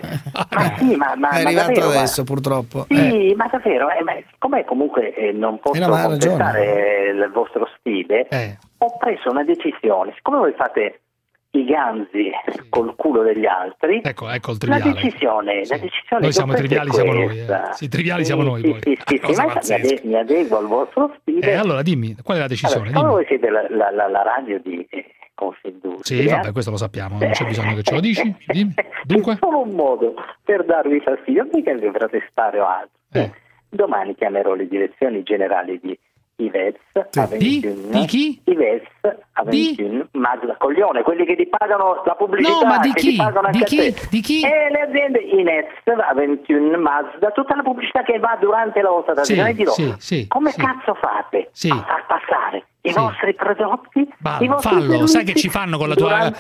arrivato davvero, adesso purtroppo. Sì, ma davvero, siccome comunque non posso contestare il vostro stile, ho preso una decisione. Siccome voi fate i ganzi col culo degli altri, ecco il triviale. La decisione noi siamo triviali, siamo noi. Sì, triviali siamo noi. Sì, mi adeguo al vostro stile. Allora dimmi, qual è la decisione? Allora, voi siete la radio di Confindustria. Sì, vabbè, questo lo sappiamo, non c'è bisogno che ce lo dici. Dimmi. Dunque? È solo un modo per darvi fastidio, mica vi protestare o altro. Domani chiamerò le direzioni generali di Ives a 21. Di chi? Ives a 21. Mazda coglione, quelli che ti pagano la pubblicità. No, ma di chi? Di chi? E le aziende Inex a 21 Mazda, tutta la pubblicità che va durante la vostra trasmissione. Dirò, come cazzo fate a far passare i vostri prodotti? Fallo, sai che ci fanno con la tua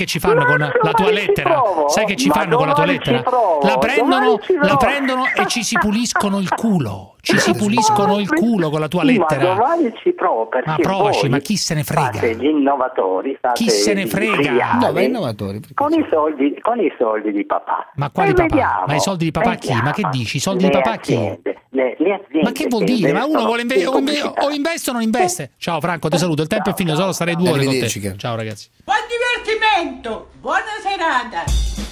lettera? Sai che ci fanno con la tua lettera? La prendono e ci si puliscono il culo. Ci si puliscono il culo con la tua lettera. Ma ci provo, perché ma provaci, ma chi se ne frega? Fate gli innovatori, chi se ne frega? Dove innovatori? Con i soldi di papà. Ma quali papà? Ma i soldi di papà chi? Ma che dici? I soldi di papà chi? Le aziende. Ma che vuol dire? Ma uno vuole o investe o non investe? Ciao Franco, ti saluto. Il tempo è finito, solo starei 2 ore con te. Ciao ragazzi. Buon divertimento, buona serata.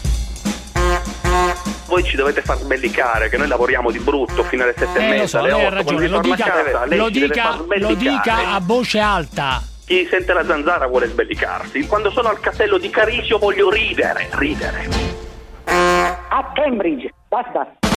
Voi ci dovete far sbellicare, che noi lavoriamo di brutto fino alle 7:30. Lo so, lei ha ragione, lo dica a voce alta. Chi sente la zanzara vuole sbellicarsi. Quando sono al castello di Carisio voglio ridere. A Cambridge, basta.